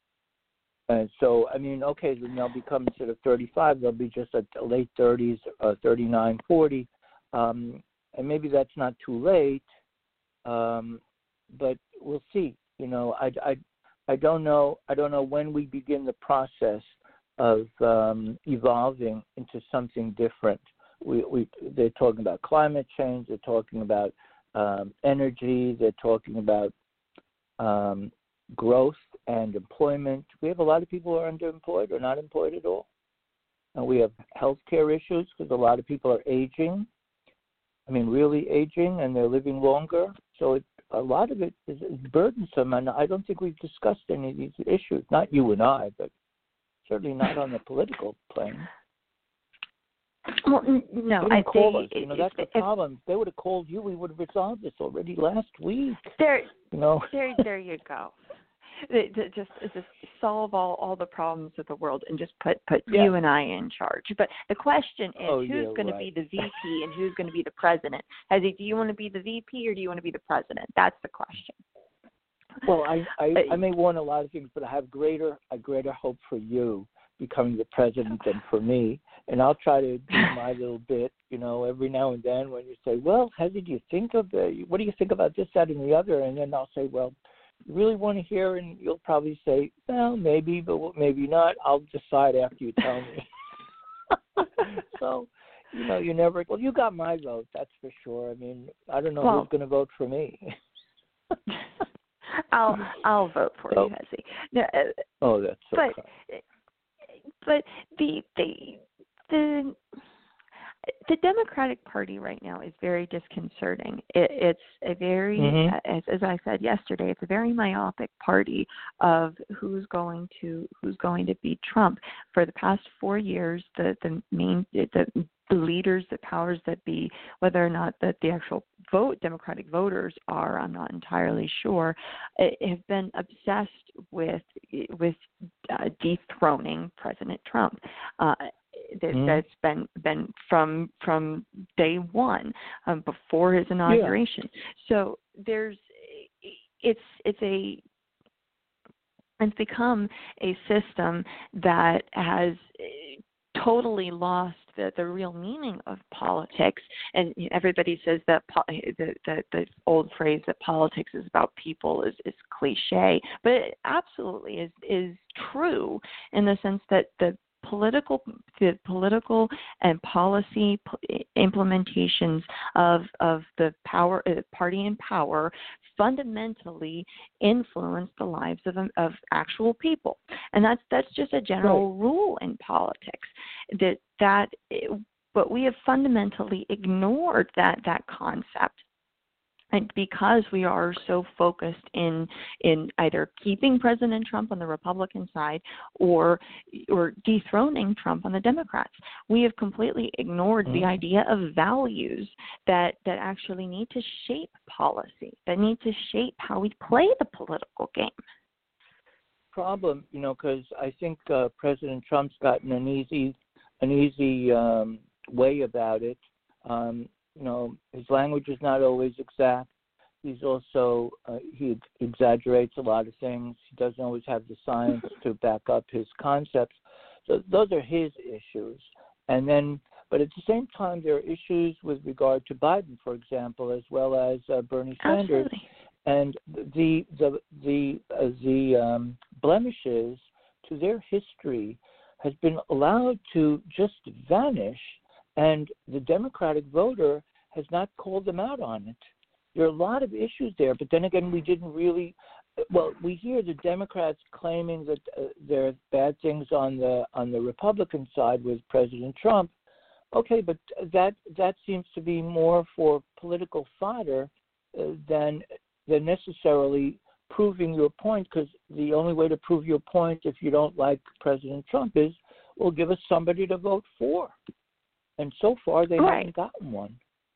And so, I mean, okay, then they'll become, instead of thirty-five, they'll be just at the late thirties, uh, thirty-nine, forty. Um, and maybe that's not too late, um, but we'll see. You know, I, I, I don't know. I don't know when we begin the process of um, evolving into something different. We, we, they're talking about climate change. They're talking about um, energy. They're talking about um, growth and employment. We have a lot of people who are underemployed or not employed at all. And we have healthcare issues because a lot of people are aging. I mean, really aging, and they're living longer. So it, a lot of it is, is burdensome, and I don't think we've discussed any of these issues. Not you and I, but certainly not on the political plane. Well, n- no, They I didn't call think us. You know, if, that's the if, problem. If they would have called you, we would have resolved this already last week. there, You know. there, there you go. It, it just it just solve all, all the problems of the world and just put put Yeah. you and I in charge. But the question is, Oh, who's yeah, going to right. be the V P and who's going to be the president? Has he, do you want to be the V P or do you want to be the president? That's the question. Well, I, I I may want a lot of things, but I have greater a greater hope for you becoming the president than for me. And I'll try to do my little bit, you know, every now and then when you say, well, Hezi, do you think of the, what do you think about this, that, and the other? And then I'll say, well, you really want to hear? And you'll probably say, well, maybe, but maybe not. I'll decide after you tell me. So, you know, you never, well, you got my vote, that's for sure. I mean, I don't know Well, who's going to vote for me. I'll I'll vote for Oh. you, Hezi. No, uh, Oh, that's so but kind. but the the the the Democratic Party right now is very disconcerting. It, it's a very, Mhm. as, as I said yesterday, it's a very myopic party of who's going to who's going to beat Trump. For the past four years, the the main the, the leaders, the powers that be, whether or not that the actual vote Democratic voters are, I'm not entirely sure, have been obsessed with with uh, dethroning President Trump. Uh, That, Mm. that's been been from from day one, um, before his inauguration. Yeah. So there's it's it's a it's become a system that has totally lost the, the real meaning of politics. And everybody says that po- the, the the old phrase that politics is about people is, is cliche, but it absolutely is is true in the sense that the political the political and policy implementations of of the power uh, party in power fundamentally influence the lives of of actual people, and that's that's just a general right. rule in politics. That that but we have fundamentally ignored that that concept. And because we are so focused in in either keeping President Trump on the Republican side or or dethroning Trump on the Democrats, we have completely ignored mm-hmm. the idea of values that, that actually need to shape policy, that need to shape how we play the political game. Problem, you know, because I think uh, President Trump's gotten an easy an easy um, way about it. Um, You know, his language is not always exact. He's also, uh, he exaggerates a lot of things. He doesn't always have the science to back up his concepts. So those are his issues. And then, but at the same time, there are issues with regard to Biden, for example, as well as uh, Bernie Sanders. Absolutely. And the the the uh, the um, blemishes to their history has been allowed to just vanish, and the Democratic voter has not called them out on it. There are a lot of issues there, but then again, we didn't really. Well, we hear the Democrats claiming that uh, there are bad things on the on the Republican side with President Trump. Okay, but that that seems to be more for political fodder uh, than than necessarily proving your point, because the only way to prove your point if you don't like President Trump is, well, give us somebody to vote for. And so far, they right. haven't gotten one.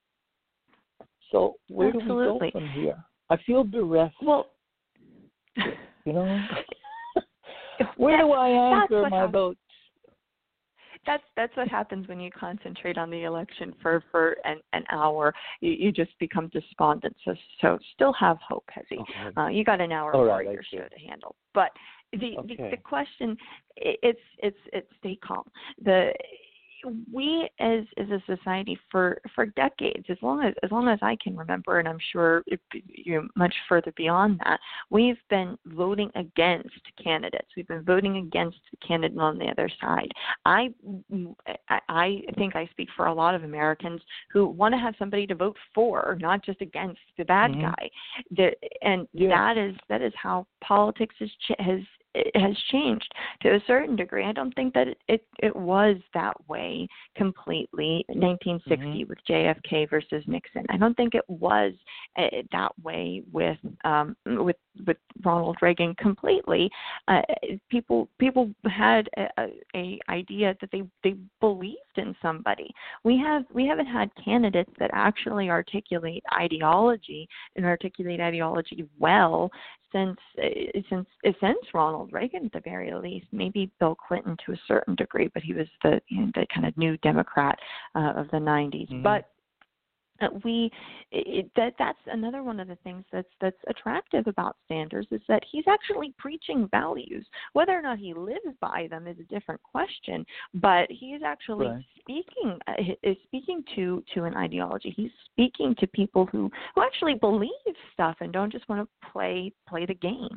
So where Absolutely. do we go from here? I feel bereft. Well, you know, where do I anchor my happens. vote? That's that's what happens when you concentrate on the election for, for an, an hour. You, you just become despondent. So so still have hope, Hezi. Okay. Uh, you got an hour All more right, of your show to handle. But the, okay. the the question, it's it's it's stay calm. The we as as a society for, for decades, as long as as long as I can remember, and I'm sure it, you know, much further beyond that, we've been voting against candidates. We've been voting against the candidate on the other side. I I think I speak for a lot of Americans who want to have somebody to vote for, not just against the bad mm-hmm. guy. The, and yeah. that is that is how politics has has it has changed to a certain degree. I don't think that it, it, it was that way completely. nineteen sixty Mm-hmm. with J F K versus Nixon. I don't think it was uh, that way with um, with with Ronald Reagan completely. Uh, people people had a, a, a idea that they, they believed in somebody. We have we haven't had candidates that actually articulate ideology and articulate ideology well since uh, since since Ronald Reagan, at the very least. Maybe Bill Clinton to a certain degree, but he was the you know, the kind of new Democrat uh, of the nineties. Mm-hmm. But Uh, we it, that that's another one of the things that's that's attractive about Sanders is that he's actually preaching values. Whether or not he lives by them is a different question, but he is actually Right. speaking uh, is speaking to to an ideology. He's speaking to people who who actually believe stuff and don't just want to play play the game.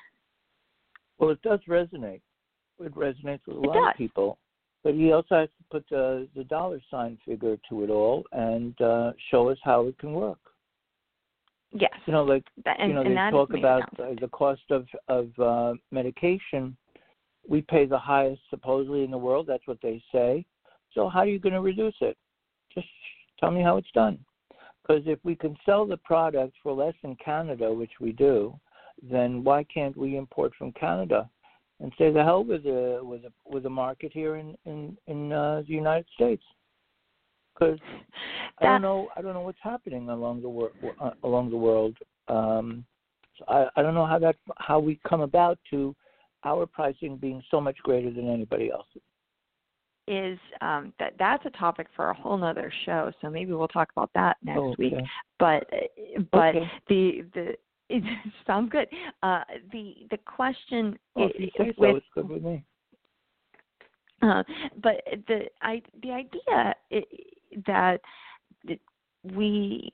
Well, it does resonate. It resonates with a It lot does. of people. But he also has to put the, the dollar sign figure to it all and uh, show us how it can work. Yes. You know, like That- and, you know, and they that talk is made about down. uh, the cost of of uh, medication. We pay the highest supposedly in the world. That's what they say. So how are you going to reduce it? Just tell me how it's done. Because if we can sell the product for less in Canada, which we do, then why can't we import from Canada and say the hell with the with the with the market here in in in uh, the United States? Because I don't know I don't know what's happening along the wor- uh, along the world. Um, so I I don't know how that how we come about to our pricing being so much greater than anybody else's. Is um, that that's a topic for a whole nother show, so maybe we'll talk about that next Oh, okay. week. But but Okay. the the it sounds good. Uh, the the question Well, if you say so, with it's good with me. uh, but the I the idea i that we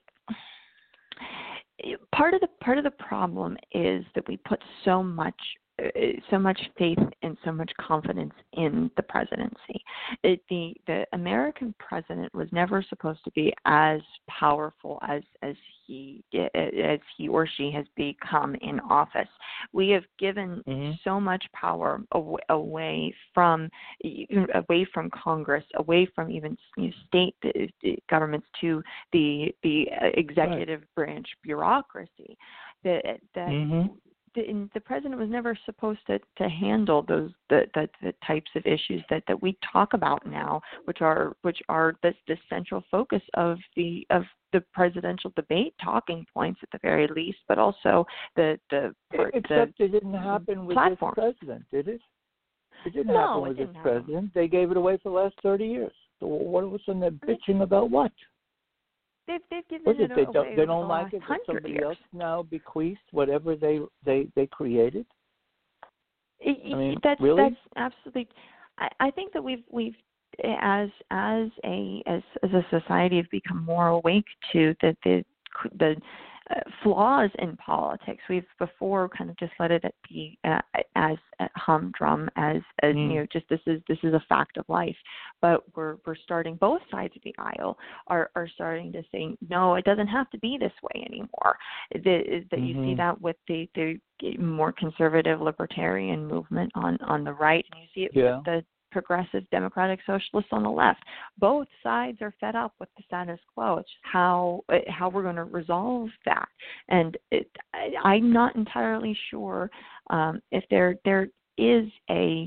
part of the part of the problem is that we put so much so much faith and so much confidence in the presidency. It, the the American president was never supposed to be as powerful as as he as he or she has become in office. We have given Mm-hmm. so much power away, away from away from Congress, away from even you know, state governments to the the executive right. branch bureaucracy. That that. Mm-hmm. The, the president was never supposed to, to handle those the, the, the types of issues that, that we talk about now, which are which are the, the central focus of the of the presidential debate talking points at the very least, but also the the part, except the it didn't happen with platform. this president, did it? It didn't no, happen it with didn't this happen. president. They gave it away for the last thirty years. So what was in there bitching about what? They've, they've given Was it, it they away don't, they over don't the like last it that hundred somebody years. else now bequeaths whatever they, they, they created? It, I mean, that's really? that's absolutely. I, I think that we've we've as as a as as a society have become more awake to the the the uh, flaws in politics. We've before kind of just let it be uh, as a humdrum as as mm. you know just this is this is a fact of life. But we're we're starting both sides of the aisle are are starting to say no, it doesn't have to be this way anymore. The, the, mm-hmm. You see that with the the more conservative libertarian movement on on the right, and you see it yeah. with the progressive democratic socialists on the left. Both sides are fed up with the status quo. It's how how we're going to resolve that. And it, I, I'm not entirely sure um, if there there is a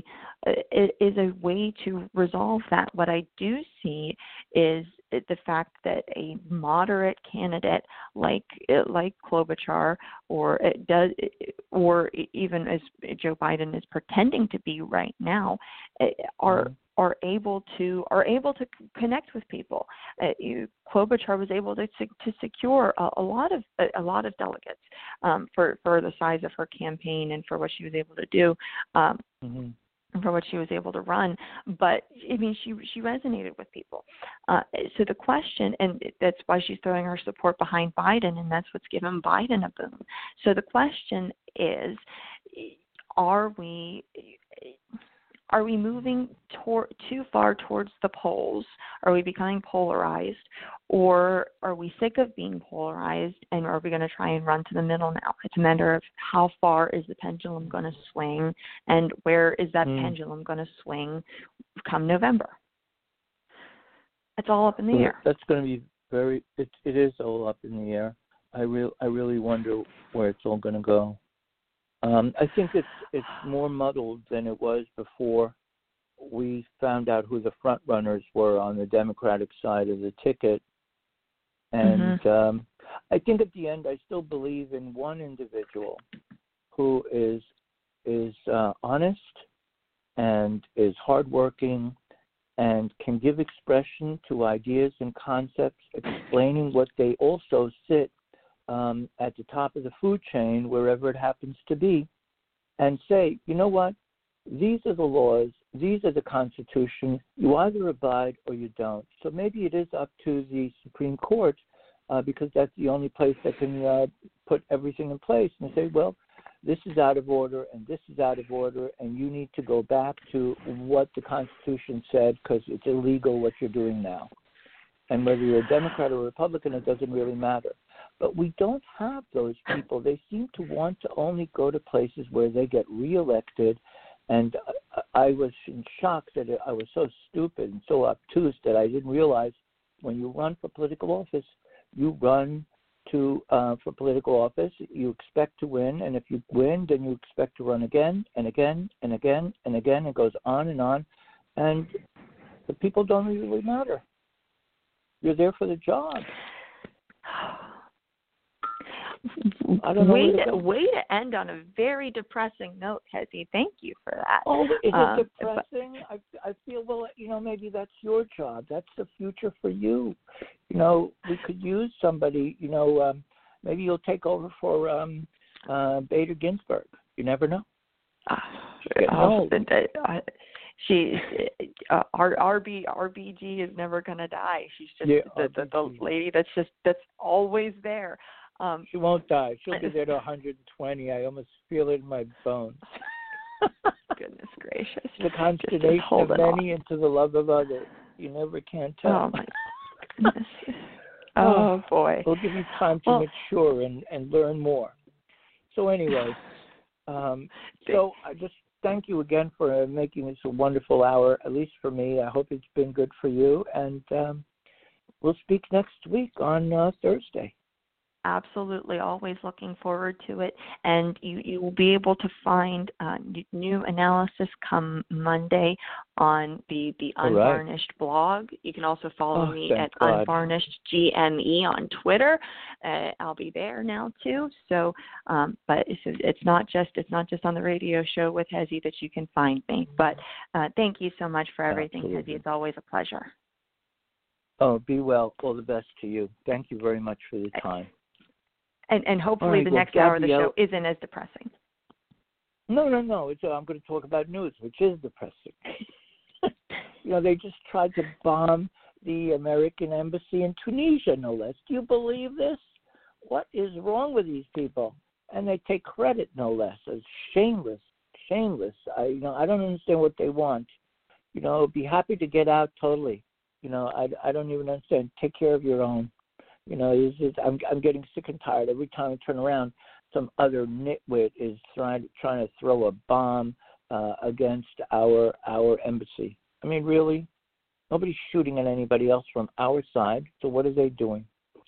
is a way to resolve that. What I do see is the fact that a moderate candidate like like Klobuchar or it does or even as Joe Biden is pretending to be right now are mm-hmm. are able to are able to connect with people. Uh, you, Klobuchar was able to to secure a, a lot of a, a lot of delegates um, for for the size of her campaign and for what she was able to do. Um, mm-hmm. for what she was able to run, but I mean, she she resonated with people. Uh, so the question, and that's why she's throwing her support behind Biden, and that's what's given Biden a boom. So the question is, are we are we moving tor- too far towards the poles? Are we becoming polarized? Or are we sick of being polarized, and are we going to try and run to the middle now? It's a matter of how far is the pendulum going to swing, and where is that mm. pendulum going to swing come November? It's all up in the well, air. That's going to be very, it, it is all up in the air. I, re- I really wonder where it's all going to go. Um, I think it's it's more muddled than it was before we found out who the front runners were on the Democratic side of the ticket. And mm-hmm. um, I think at the end, I still believe in one individual who is is uh, honest and is hardworking and can give expression to ideas and concepts, explaining what they also sit um, at the top of the food chain, wherever it happens to be, and say, you know what, these are the laws, these are the Constitution, you either abide or you don't. So maybe it is up to the Supreme Court, uh, because that's the only place that can uh, put everything in place and say, well, this is out of order and this is out of order, and you need to go back to what the Constitution said because it's illegal what you're doing now. And whether you're a Democrat or a Republican, it doesn't really matter. But we don't have those people. They seem to want to only go to places where they get reelected. And I was in shock that I was so stupid and so obtuse that I didn't realize when you run for political office, you run to uh, for political office, you expect to win, and if you win, then you expect to run again and again and again and again. It goes on and on, and the people don't really matter. You're there for the job. I don't know way, to, way to end on a very depressing note, Hezi. Thank you for that. Oh, is it um, depressing? But, I I feel, well, you know, maybe that's your job. That's the future for you. You know, we could use somebody, you know, um, maybe you'll take over for um, uh, Bader Ginsburg. You never know. Uh, oh, uh, she, uh, R B R B G is never going to die. She's just yeah, the, the, the lady that's just, that's always there. Um, she won't die. She'll be there to one hundred twenty. I almost feel it in my bones. Goodness gracious. The consternation of many into the love of others. You never can tell. Oh, my goodness. Oh, boy. We'll give you time to well, mature and, and learn more. So anyway, um, so I just thank you again for uh, making this a wonderful hour, at least for me. I hope it's been good for you. And um, we'll speak next week on uh, Thursday. Absolutely, always looking forward to it. And you, you will be able to find uh, new analysis come Monday on the, the Unvarnished right. blog. You can also follow oh, me at God. Unvarnished G M E on Twitter. Uh, I'll be there now too. So, um, but it's, it's not just it's not just on the radio show with Hezi that you can find me. But uh, thank you so much for everything, Absolutely. Hezi. It's always a pleasure. Oh, be well. All the best to you. Thank you very much for the time. And, and hopefully right, the well, next Gabrielle, hour of the show isn't as depressing. No, no, no. It's, uh, I'm going to talk about news, which is depressing. You know, they just tried to bomb the American embassy in Tunisia, no less. Do you believe this? What is wrong with these people? And they take credit, no less. It's shameless, shameless. I, you know, I don't understand what they want. You know, be happy to get out totally. You know, I, I don't even understand. Take care of your own. You know, it's, it's, I'm I'm getting sick and tired. Every time I turn around, some other nitwit is trying trying to throw a bomb uh, against our our embassy. I mean, really, nobody's shooting at anybody else from our side. So what are they doing?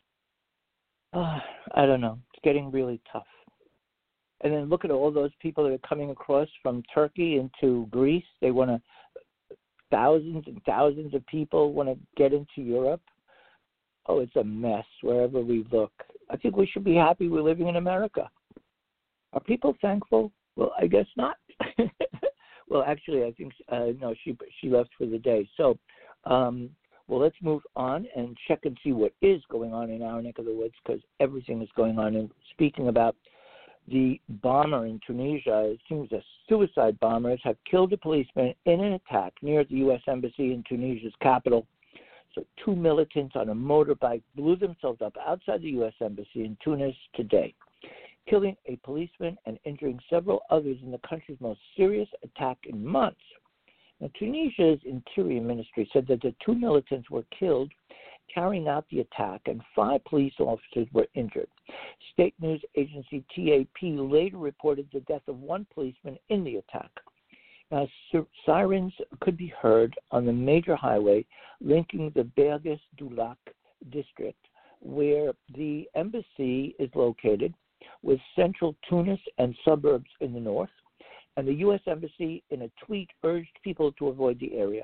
Uh, I don't know. It's getting really tough. And then look at all those people that are coming across from Turkey into Greece. They want to. Thousands and thousands of people want to get into Europe. Oh, it's a mess wherever we look. I think we should be happy we're living in America. Are people thankful? Well, I guess not. Well, actually, I think, uh, no, she she left for the day. So, um, well, let's move on and check and see what is going on in our neck of the woods, because everything is going on. And speaking about the bomber in Tunisia, it seems that suicide bombers have killed a policeman in an attack near the U S Embassy in Tunisia's capital. So two militants on a motorbike blew themselves up outside the U S Embassy in Tunis today, killing a policeman and injuring several others in the country's most serious attack in months. Now, Tunisia's Interior Ministry said that the two militants were killed carrying out the attack, and five police officers were injured. State news agency T A P later reported the death of one policeman in the attack. Now, sirens could be heard on the major highway linking the Berges du Lac district, where the embassy is located, with central Tunis and suburbs in the north, and the U S Embassy in a tweet urged people to avoid the area.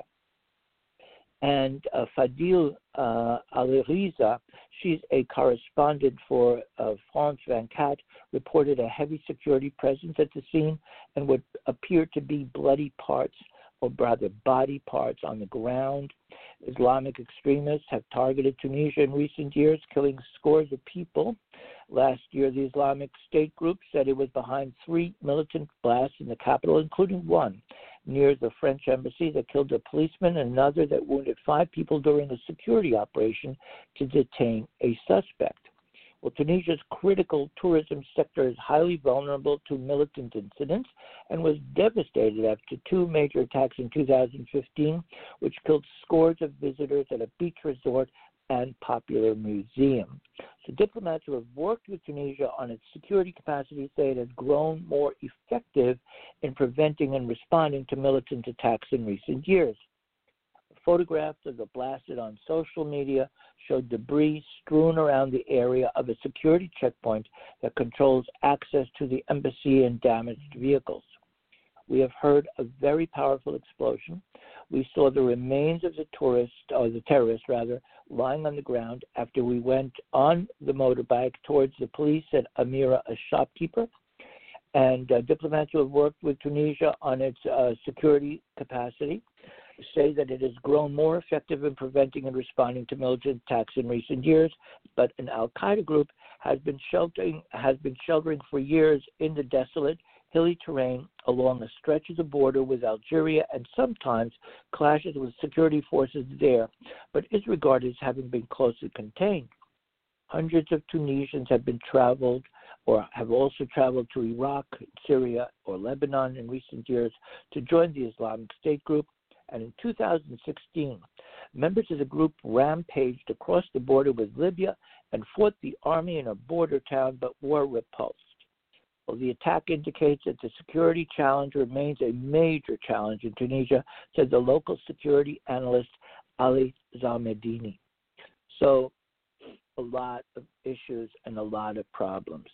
And uh, Fadil uh, Aliriza, she's a correspondent for uh, France twenty-four, reported a heavy security presence at the scene and what appeared to be bloody parts, or rather body parts, on the ground. Islamic extremists have targeted Tunisia in recent years, killing scores of people. Last year, the Islamic State group said it was behind three militant blasts in the capital, including one near the French embassy that killed a policeman, and another that wounded five people during a security operation to detain a suspect. Well, Tunisia's critical tourism sector is highly vulnerable to militant incidents and was devastated after two major attacks in two thousand fifteen, which killed scores of visitors at a beach resort and popular museum. So diplomats who have worked with Tunisia on its security capacity say it has grown more effective in preventing and responding to militant attacks in recent years. Photographs of the blasted on social media showed debris strewn around the area of a security checkpoint that controls access to the embassy and damaged vehicles. We have heard a very powerful explosion. We saw the remains of the tourist, or the terrorist rather, lying on the ground after we went on the motorbike towards the police, said Amira, a shopkeeper. And uh, diplomats who have worked with Tunisia on its uh, security capacity say that it has grown more effective in preventing and responding to militant attacks in recent years, but an al-Qaeda group has been sheltering has been sheltering for years in the desolate, hilly terrain along a stretch of the border with Algeria, and sometimes clashes with security forces there, but is regarded as having been closely contained. Hundreds of Tunisians have been traveled or have also traveled to Iraq, Syria, or Lebanon in recent years to join the Islamic State group. And in two thousand sixteen, members of the group rampaged across the border with Libya and fought the army in a border town, but were repulsed. Well, the attack indicates that the security challenge remains a major challenge in Tunisia, said the local security analyst Ali Zahmedini. So a lot of issues and a lot of problems.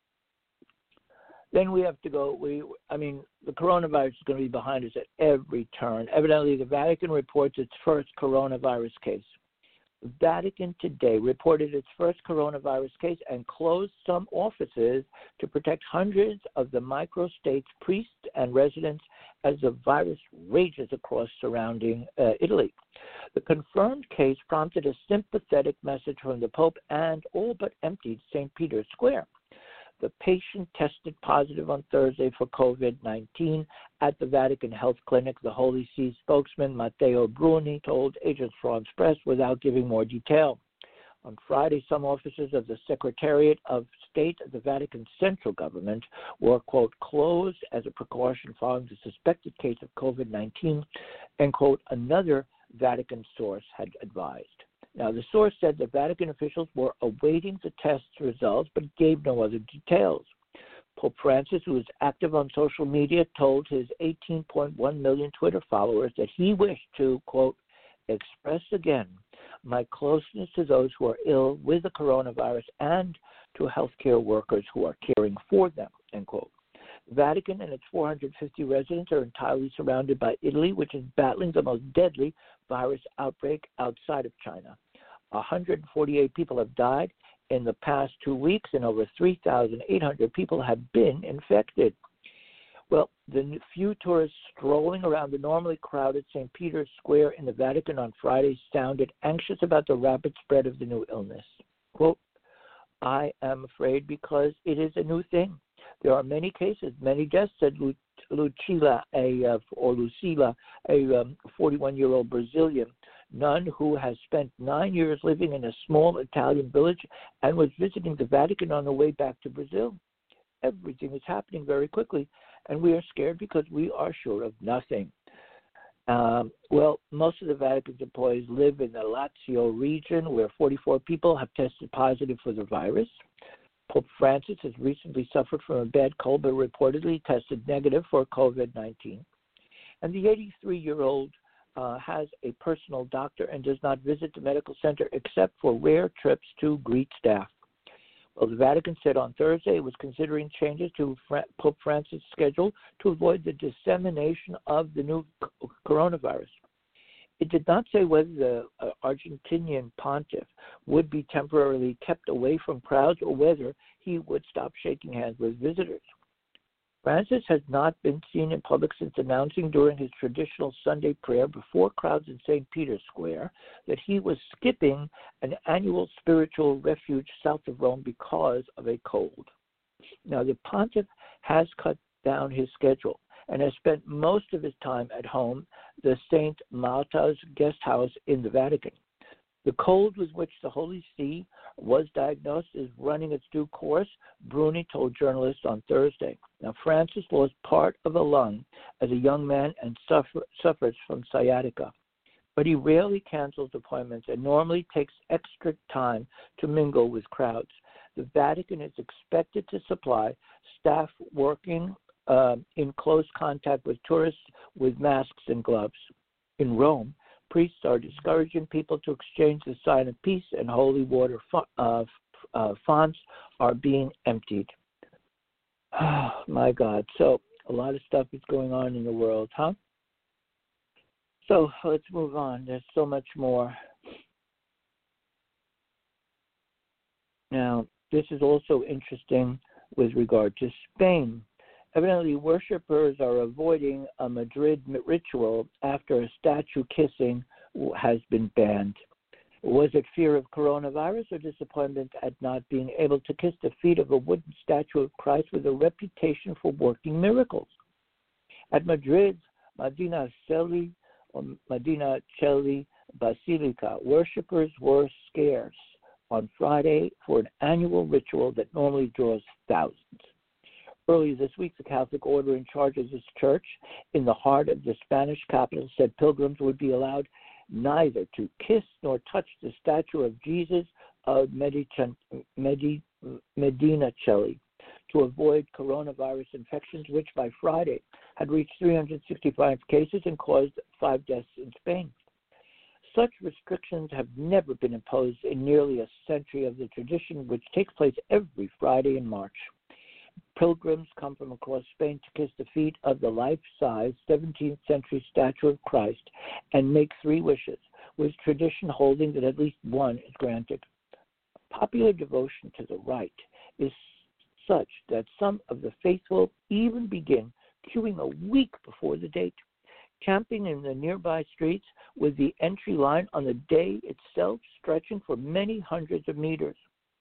Then we have to go, we, I mean, the coronavirus is going to be behind us at every turn. Evidently, the Vatican reports its first coronavirus case. The Vatican today reported its first coronavirus case and closed some offices to protect hundreds of the micro-states, priests, and residents as the virus rages across surrounding uh, Italy. The confirmed case prompted a sympathetic message from the Pope and all but emptied Saint Peter's Square. The patient tested positive on Thursday for COVID nineteen at the Vatican Health Clinic. The Holy See spokesman Matteo Bruni told Agence France Presse without giving more detail. On Friday, some offices of the Secretariat of State of the Vatican central government were, quote, closed as a precaution following the suspected case of COVID nineteen, and, quote, another Vatican source had advised. Now, the source said that Vatican officials were awaiting the test results, but gave no other details. Pope Francis, who is active on social media, told his eighteen point one million Twitter followers that he wished to, quote, express again my closeness to those who are ill with the coronavirus and to healthcare workers who are caring for them, end quote. The Vatican and its four hundred fifty residents are entirely surrounded by Italy, which is battling the most deadly virus outbreak outside of China. one hundred forty-eight people have died in the past two weeks, and over three thousand eight hundred people have been infected. Well, the few tourists strolling around the normally crowded Saint Peter's Square in the Vatican on Friday sounded anxious about the rapid spread of the new illness. Quote, I am afraid because it is a new thing. There are many cases, many deaths, said Lucila, a, uh, or Lucila, a um, forty-one-year-old Brazilian nun who has spent nine years living in a small Italian village and was visiting the Vatican on the way back to Brazil. Everything is happening very quickly, and we are scared because we are sure of nothing. Um, well, most of the Vatican's employees live in the Lazio region, where forty-four people have tested positive for the virus. Pope Francis has recently suffered from a bad cold, but reportedly tested negative for COVID nineteen. And the eighty-three-year-old uh, has a personal doctor and does not visit the medical center except for rare trips to greet staff. Well, the Vatican said on Thursday it was considering changes to Fra- Pope Francis' schedule to avoid the dissemination of the new c- coronavirus. It did not say whether the uh, Argentinian pontiff would be temporarily kept away from crowds or whether he would stop shaking hands with visitors. Francis has not been seen in public since announcing during his traditional Sunday prayer before crowds in Saint Peter's Square that he was skipping an annual spiritual refuge south of Rome because of a cold. Now, the pontiff has cut down his schedule and has spent most of his time at home, the Saint Marta's guest house in the Vatican. The cold with which the Holy See was diagnosed is running its due course, Bruni told journalists on Thursday. Now, Francis lost part of a lung as a young man and suffer, suffers from sciatica, but he rarely cancels appointments and normally takes extra time to mingle with crowds. The Vatican is expected to supply staff working uh, in close contact with tourists with masks and gloves. In Rome, priests are discouraging people to exchange the sign of peace, and holy water uh, uh, fonts are being emptied. Oh, my God. So a lot of stuff is going on in the world, huh? So let's move on. There's so much more. Now, this is also interesting with regard to Spain. Evidently, worshippers are avoiding a Madrid ritual after a statue kissing has been banned. Was it fear of coronavirus or disappointment at not being able to kiss the feet of a wooden statue of Christ with a reputation for working miracles? At Madrid's Medina Celi or Medina Celi Basilica, worshippers were scarce on Friday for an annual ritual that normally draws thousands. Earlier this week, the Catholic order in charge of this church in the heart of the Spanish capital said pilgrims would be allowed neither to kiss nor touch the statue of Jesus of Medina Celi to avoid coronavirus infections, which by Friday had reached three hundred sixty-five cases and caused five deaths in Spain. Such restrictions have never been imposed in nearly a century of the tradition, which takes place every Friday in March. Pilgrims come from across Spain to kiss the feet of the life-size seventeenth century statue of Christ and make three wishes, with tradition holding that at least one is granted. Popular devotion to the rite is such that some of the faithful even begin queuing a week before the date, camping in the nearby streets with the entry line on the day itself stretching for many hundreds of meters.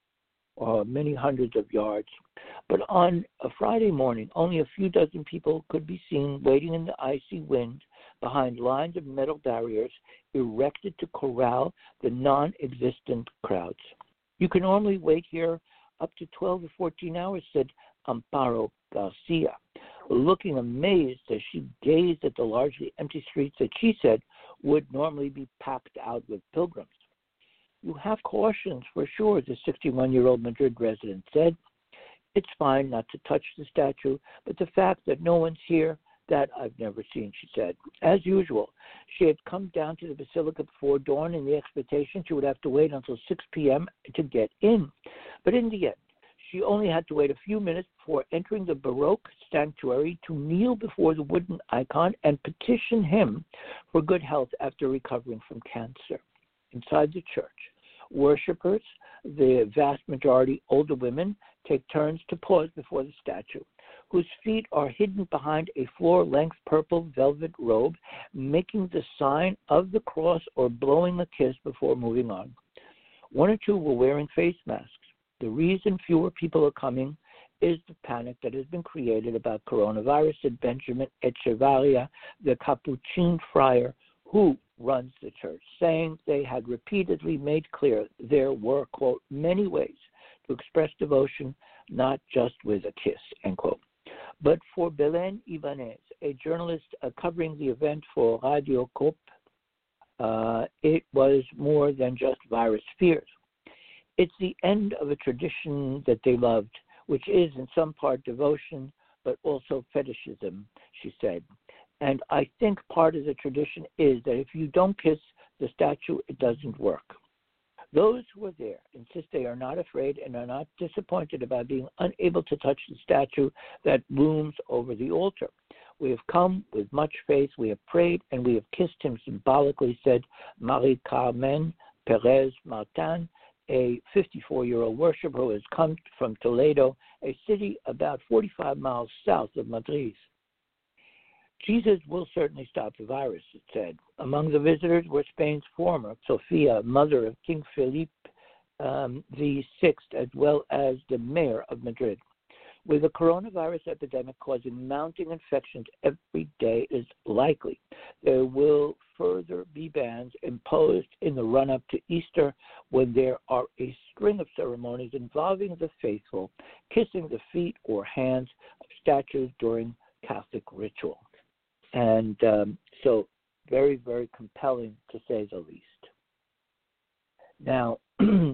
Or many hundreds of yards. But on a Friday morning, only a few dozen people could be seen waiting in the icy wind behind lines of metal barriers erected to corral the non-existent crowds. You can normally wait here up to twelve or fourteen hours, said Amparo Garcia, looking amazed as she gazed at the largely empty streets that she said would normally be packed out with pilgrims. You have cautions for sure, the sixty-one-year-old Madrid resident said. It's fine not to touch the statue, but the fact that no one's here, that I've never seen, she said. As usual, she had come down to the Basilica before dawn in the expectation she would have to wait until six p.m. to get in. But in the end, she only had to wait a few minutes before entering the Baroque sanctuary to kneel before the wooden icon and petition him for good health after recovering from cancer. Inside the church, worshippers, the vast majority older women, take turns to pause before the statue, whose feet are hidden behind a floor-length purple velvet robe, making the sign of the cross or blowing a kiss before moving on. One or two were wearing face masks. The reason fewer people are coming is the panic that has been created about coronavirus, said Benjamin Echevarria, the Capuchin friar who runs the church, saying they had repeatedly made clear there were, quote, many ways to express devotion, not just with a kiss, end quote. But for Belen Ibanez, a journalist uh, covering the event for Radio Coop, uh, it was more than just virus fears. It's the end of a tradition that they loved, which is in some part devotion, but also fetishism, she said. And I think part of the tradition is that if you don't kiss the statue, it doesn't work. Those who are there insist they are not afraid and are not disappointed about being unable to touch the statue that looms over the altar. We have come with much faith, we have prayed, and we have kissed him symbolically, said Marie Carmen Perez Martin, a fifty-four-year-old worshiper who has come from Toledo, a city about forty-five miles south of Madrid. Jesus will certainly stop the virus, it said. Among the visitors were Spain's former Sofia, mother of King Philippe um, the Sixth, as well as the mayor of Madrid. With the coronavirus epidemic causing mounting infections every day, it is likely there will further be bans imposed in the run-up to Easter when there are a string of ceremonies involving the faithful kissing the feet or hands of statues during Catholic ritual. And um, so very, very compelling to say the least. Now,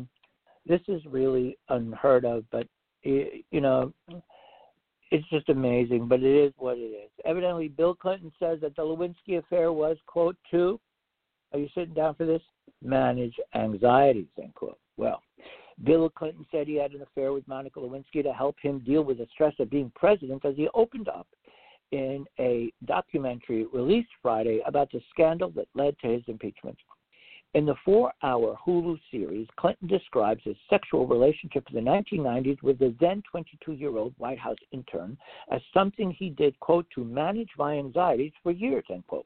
this is really unheard of, but, you know, it's just amazing, but it is what it is. Evidently, Bill Clinton says that the Lewinsky affair was, quote, to, are you sitting down for this? Manage anxieties, end quote. Well, Bill Clinton said he had an affair with Monica Lewinsky to help him deal with the stress of being president as he opened up in a documentary released Friday about the scandal that led to his impeachment. In the four-hour Hulu series, Clinton describes his sexual relationship in the nineteen nineties with the then twenty-two-year-old White House intern as something he did, quote, to manage my anxieties for years, end quote.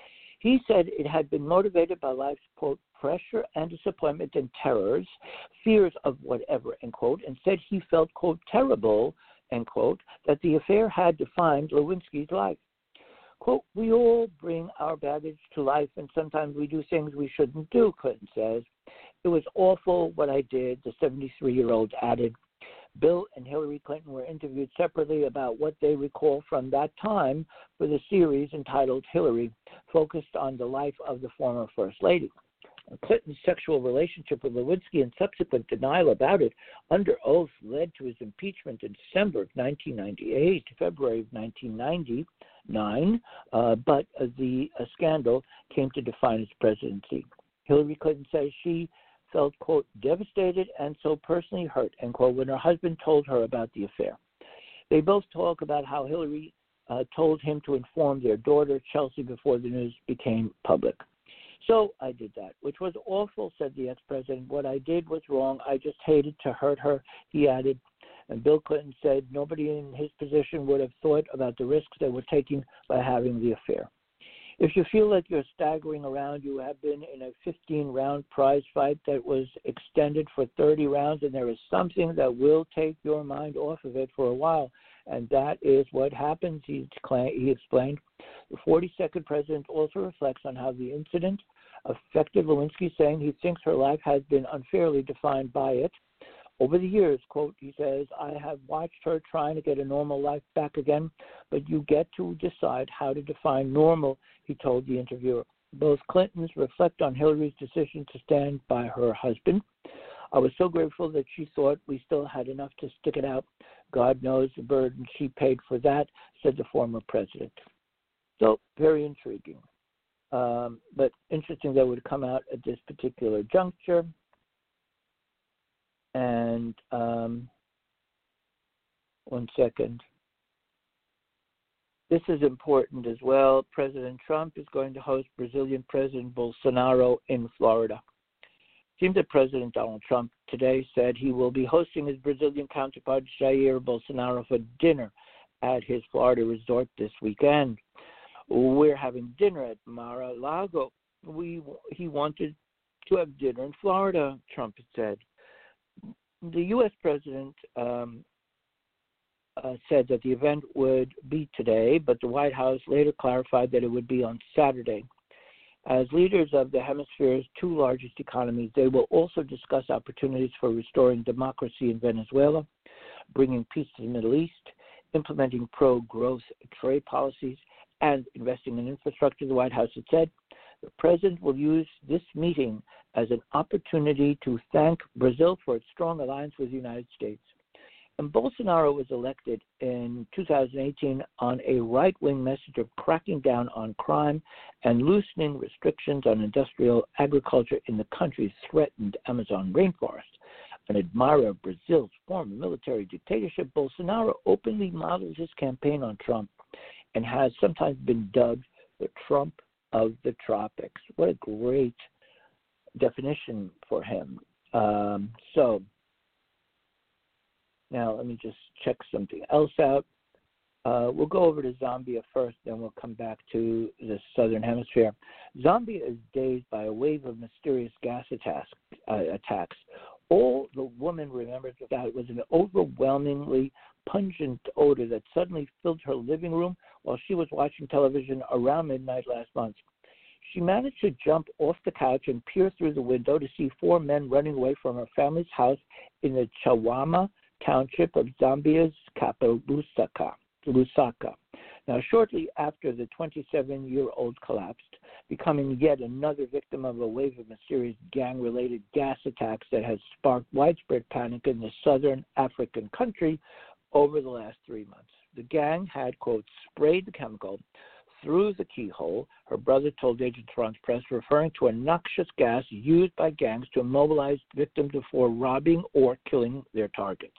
He said it had been motivated by life's, quote, pressure and disappointment and terrors, fears of whatever, end quote, and said he felt, quote, terrible, end quote, that the affair had defined Lewinsky's life. Quote, we all bring our baggage to life, and sometimes we do things we shouldn't do, Clinton says. It was awful what I did, the seventy-three-year-old added. Bill and Hillary Clinton were interviewed separately about what they recall from that time for the series entitled Hillary, focused on the life of the former First Lady. Clinton's sexual relationship with Lewinsky and subsequent denial about it under oath led to his impeachment in December of nineteen ninety-eight, February of nineteen ninety-nine, uh, but uh, the uh, scandal came to define his presidency. Hillary Clinton says she felt, quote, devastated and so personally hurt, end quote, when her husband told her about the affair. They both talk about how Hillary uh, told him to inform their daughter, Chelsea, before the news became public. So I did that, which was awful, said the ex-president. What I did was wrong. I just hated to hurt her, he added. And Bill Clinton said nobody in his position would have thought about the risks they were taking by having the affair. If you feel like you're staggering around, you have been in a fifteen-round prize fight that was extended for thirty rounds, and there is something that will take your mind off of it for a while, and that is what happens, he, he explained. The forty-second president also reflects on how the incident affected Lewinsky, saying he thinks her life has been unfairly defined by it. Over the years, quote, he says, I have watched her trying to get a normal life back again, but you get to decide how to define normal, he told the interviewer. Both Clintons reflect on Hillary's decision to stand by her husband. I was so grateful that she thought we still had enough to stick it out. God knows the burden she paid for that, said the former president. So, very intriguing. Um, but interesting that it would come out at this particular juncture. And um, one second. This is important as well. President Trump is going to host Brazilian President Bolsonaro in Florida. It seems that President Donald Trump today said he will be hosting his Brazilian counterpart Jair Bolsonaro for dinner at his Florida resort this weekend. We're having dinner at Mar-a-Lago. We he wanted to have dinner in Florida, Trump had said. The U S president um, uh, said that the event would be today, but the White House later clarified that it would be on Saturday. As leaders of the hemisphere's two largest economies, they will also discuss opportunities for restoring democracy in Venezuela, bringing peace to the Middle East, implementing pro-growth trade policies, and investing in infrastructure. The White House had said the president will use this meeting as an opportunity to thank Brazil for its strong alliance with the United States. And Bolsonaro was elected in two thousand eighteen on a right-wing message of cracking down on crime and loosening restrictions on industrial agriculture in the country's threatened Amazon rainforest. An admirer of Brazil's former military dictatorship, Bolsonaro openly models his campaign on Trump and has sometimes been dubbed the Trump of the tropics. What a great definition for him. Um, so now let me just check something else out. Uh, we'll go over to Zambia first, then we'll come back to the southern hemisphere. Zambia is dazed by a wave of mysterious gas attacks. Uh, attacks. All the woman remembers that it was an overwhelmingly pungent odor that suddenly filled her living room while she was watching television around midnight last month. She managed to jump off the couch and peer through the window to see four men running away from her family's house in the Chawama township of Zambia's capital, Lusaka. Lusaka. Now, shortly after the twenty-seven-year-old collapsed, becoming yet another victim of a wave of mysterious gang-related gas attacks that has sparked widespread panic in the southern African country over the last three months. The gang had, quote, sprayed the chemical through the keyhole, her brother told Agence France Presse, referring to a noxious gas used by gangs to immobilize victims before robbing or killing their targets.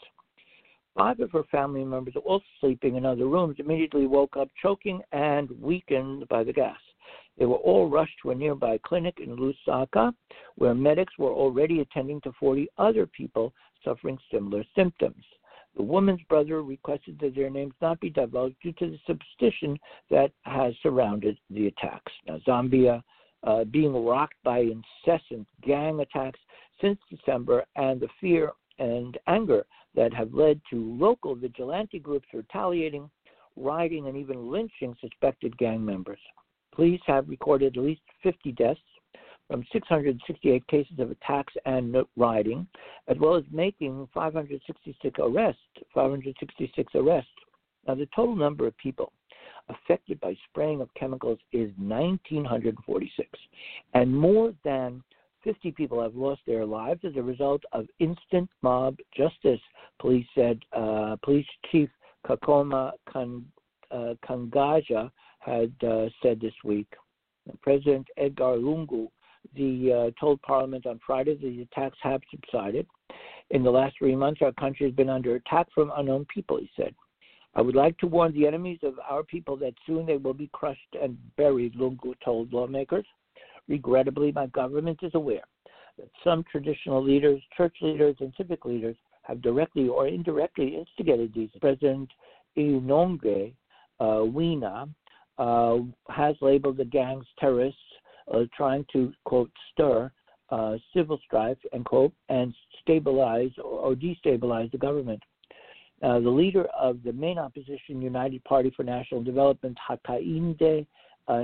Five of her family members, also sleeping in other rooms, immediately woke up choking and weakened by the gas. They were all rushed to a nearby clinic in Lusaka, where medics were already attending to forty other people suffering similar symptoms. The woman's brother requested that their names not be divulged due to the suspicion that has surrounded the attacks. Now, Zambia uh, being rocked by incessant gang attacks since December and the fear and anger that have led to local vigilante groups retaliating, rioting, and even lynching suspected gang members. Police have recorded at least fifty deaths from six hundred sixty-eight cases of attacks and rioting, as well as making five hundred sixty-six arrests. five hundred sixty-six arrests. Now, the total number of people affected by spraying of chemicals is one thousand nine hundred forty-six, and more than fifty people have lost their lives as a result of instant mob justice, police said. Uh, Police Chief Kakoma Kan, uh, Kangaja had uh, said this week. President Edgar Lungu the, uh, told Parliament on Friday that the attacks have subsided. In the last three months, our country has been under attack from unknown people, he said. I would like to warn the enemies of our people that soon they will be crushed and buried, Lungu told lawmakers. Regrettably, my government is aware that some traditional leaders, church leaders, and civic leaders have directly or indirectly instigated these. President Inonge uh, Wina uh, has labeled the gangs terrorists, uh, trying to, quote, stir uh, civil strife, end quote, and stabilize or destabilize the government. Uh, the leader of the main opposition United Party for National Development, Hakainde uh,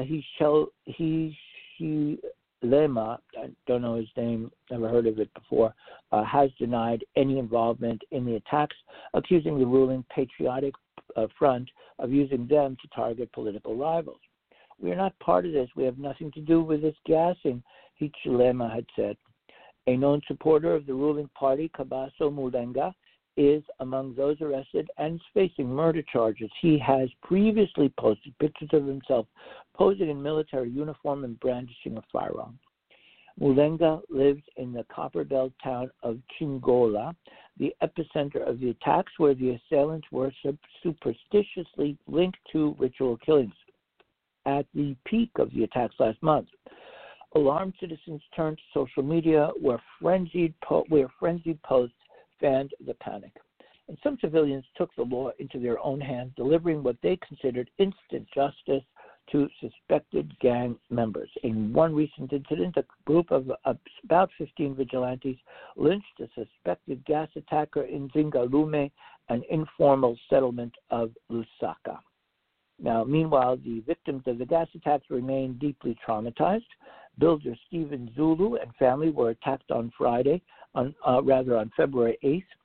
Hichilema, I don't know his name, never heard of it before, uh, has denied any involvement in the attacks, accusing the ruling Patriotic uh, Front of using them to target political rivals. We are not part of this. We have nothing to do with this gassing, Hichilema had said. A known supporter of the ruling party, Kabaso Mulenga, is among those arrested and is facing murder charges. He has previously posted pictures of himself posing in military uniform and brandishing a firearm. Mulenga lives in the copper-belt town of Chingola, the epicenter of the attacks, where the assailants were superstitiously linked to ritual killings. At the peak of the attacks last month, alarmed citizens turned to social media where frenzied, po- where frenzied posts fanned the panic. And some civilians took the law into their own hands, delivering what they considered instant justice to suspected gang members. In one recent incident, a group of about fifteen vigilantes lynched a suspected gas attacker in Zingalume, an informal settlement of Lusaka. Now, meanwhile, the victims of the gas attacks remain deeply traumatized. Builder Stephen Zulu and family were attacked on Friday, on uh, rather on February eighth,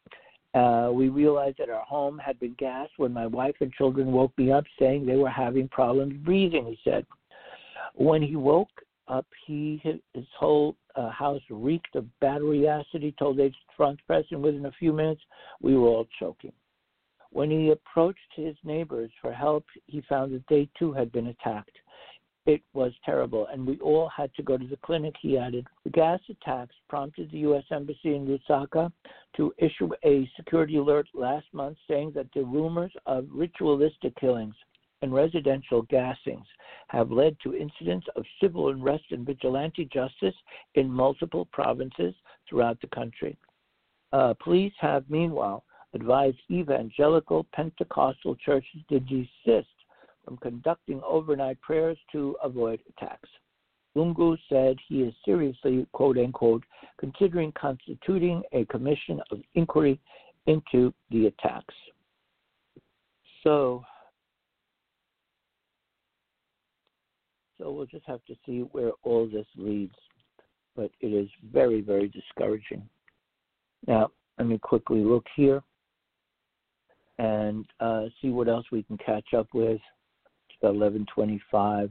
Uh, we realized that our home had been gassed when my wife and children woke me up saying they were having problems breathing, he said. When he woke up, he his whole uh, house reeked of battery acid, he told Agent France Press, and within a few minutes, we were all choking. When he approached his neighbors for help, he found that they too had been attacked. It was terrible, and we all had to go to the clinic, he added. The gas attacks prompted the U S Embassy in Lusaka to issue a security alert last month saying that the rumors of ritualistic killings and residential gassings have led to incidents of civil unrest and vigilante justice in multiple provinces throughout the country. Uh, police have, meanwhile, advised evangelical Pentecostal churches to desist from conducting overnight prayers to avoid attacks. Lungu said he is seriously, quote-unquote, considering constituting a commission of inquiry into the attacks. So, so we'll just have to see where all this leads. But it is very, very discouraging. Now, let me quickly look here and uh, see what else we can catch up with. eleven twenty-five.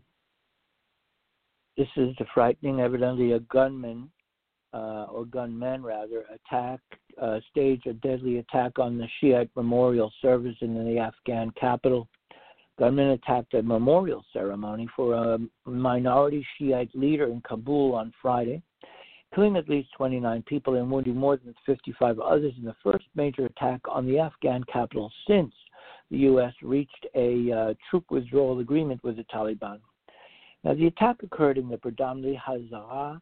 This is the frightening, evidently a gunman, uh, or gunmen rather, attack, uh, staged a deadly attack on the Shiite memorial service in the Afghan capital. Gunmen attacked a memorial ceremony for a minority Shiite leader in Kabul on Friday, killing at least twenty-nine people and wounding more than fifty-five others in the first major attack on the Afghan capital since the U S reached a uh, troop withdrawal agreement with the Taliban. Now, the attack occurred in the predominantly Hazara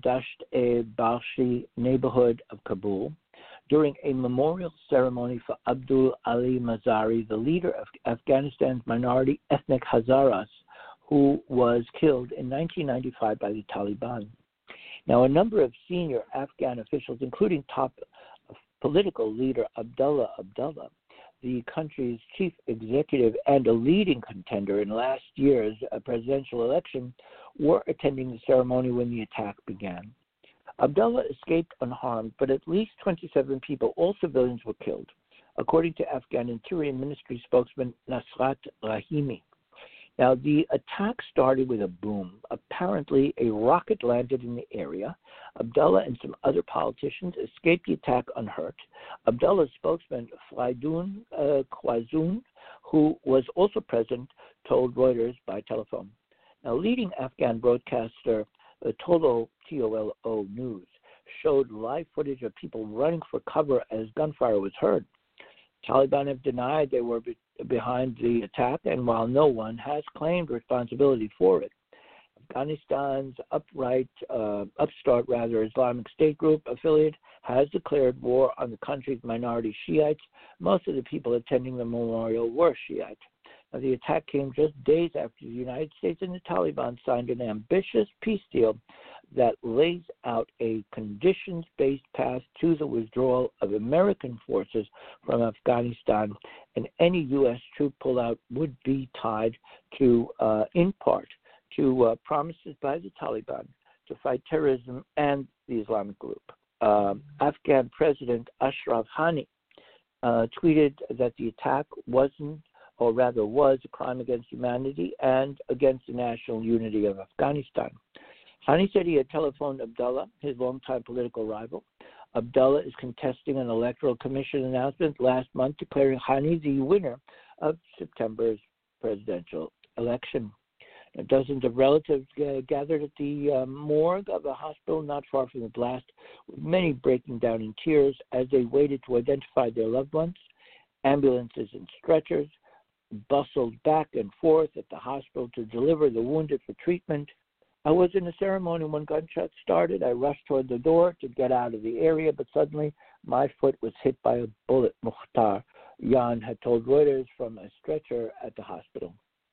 Dasht-e-Barshi neighborhood of Kabul during a memorial ceremony for Abdul Ali Mazari, the leader of Afghanistan's minority ethnic Hazaras, who was killed in nineteen ninety-five by the Taliban. Now, a number of senior Afghan officials, including top political leader Abdullah Abdullah, the country's chief executive and a leading contender in last year's presidential election, were attending the ceremony when the attack began. Abdullah escaped unharmed, but at least twenty-seven people, all civilians, were killed, according to Afghan Interior Ministry spokesman Nasrat Rahimi. Now, the attack started with a boom. Apparently, a rocket landed in the area. Abdullah and some other politicians escaped the attack unhurt. Abdullah's spokesman, Flaidun uh, Khwazun, who was also present, told Reuters by telephone. Now, leading Afghan broadcaster uh, Tolo, T O L O News, showed live footage of people running for cover as gunfire was heard. Taliban have denied they were be- behind the attack, and while no one has claimed responsibility for it, Afghanistan's upright, uh, upstart rather Islamic State group affiliate has declared war on the country's minority Shiites. Most of the people attending the memorial were Shiite. Now, the attack came just days after the United States and the Taliban signed an ambitious peace deal that lays out a conditions-based path to the withdrawal of American forces from Afghanistan, and any U S troop pullout would be tied to, uh, in part, to uh, promises by the Taliban to fight terrorism and the Islamic group. Um, Afghan President Ashraf Ghani uh, tweeted that the attack wasn't, or rather was, a crime against humanity and against the national unity of Afghanistan. Ghani said he had telephoned Abdullah, his longtime political rival. Abdullah is contesting an electoral commission announcement last month declaring Ghani the winner of September's presidential election. Now, dozens of relatives uh, gathered at the uh, morgue of a hospital not far from the blast, with many breaking down in tears as they waited to identify their loved ones. Ambulances and stretchers bustled back and forth at the hospital to deliver the wounded for treatment. I was in a ceremony when gunshots started. I rushed toward the door to get out of the area, but suddenly my foot was hit by a bullet, Mukhtar Yan had told Reuters from a stretcher at the hospital.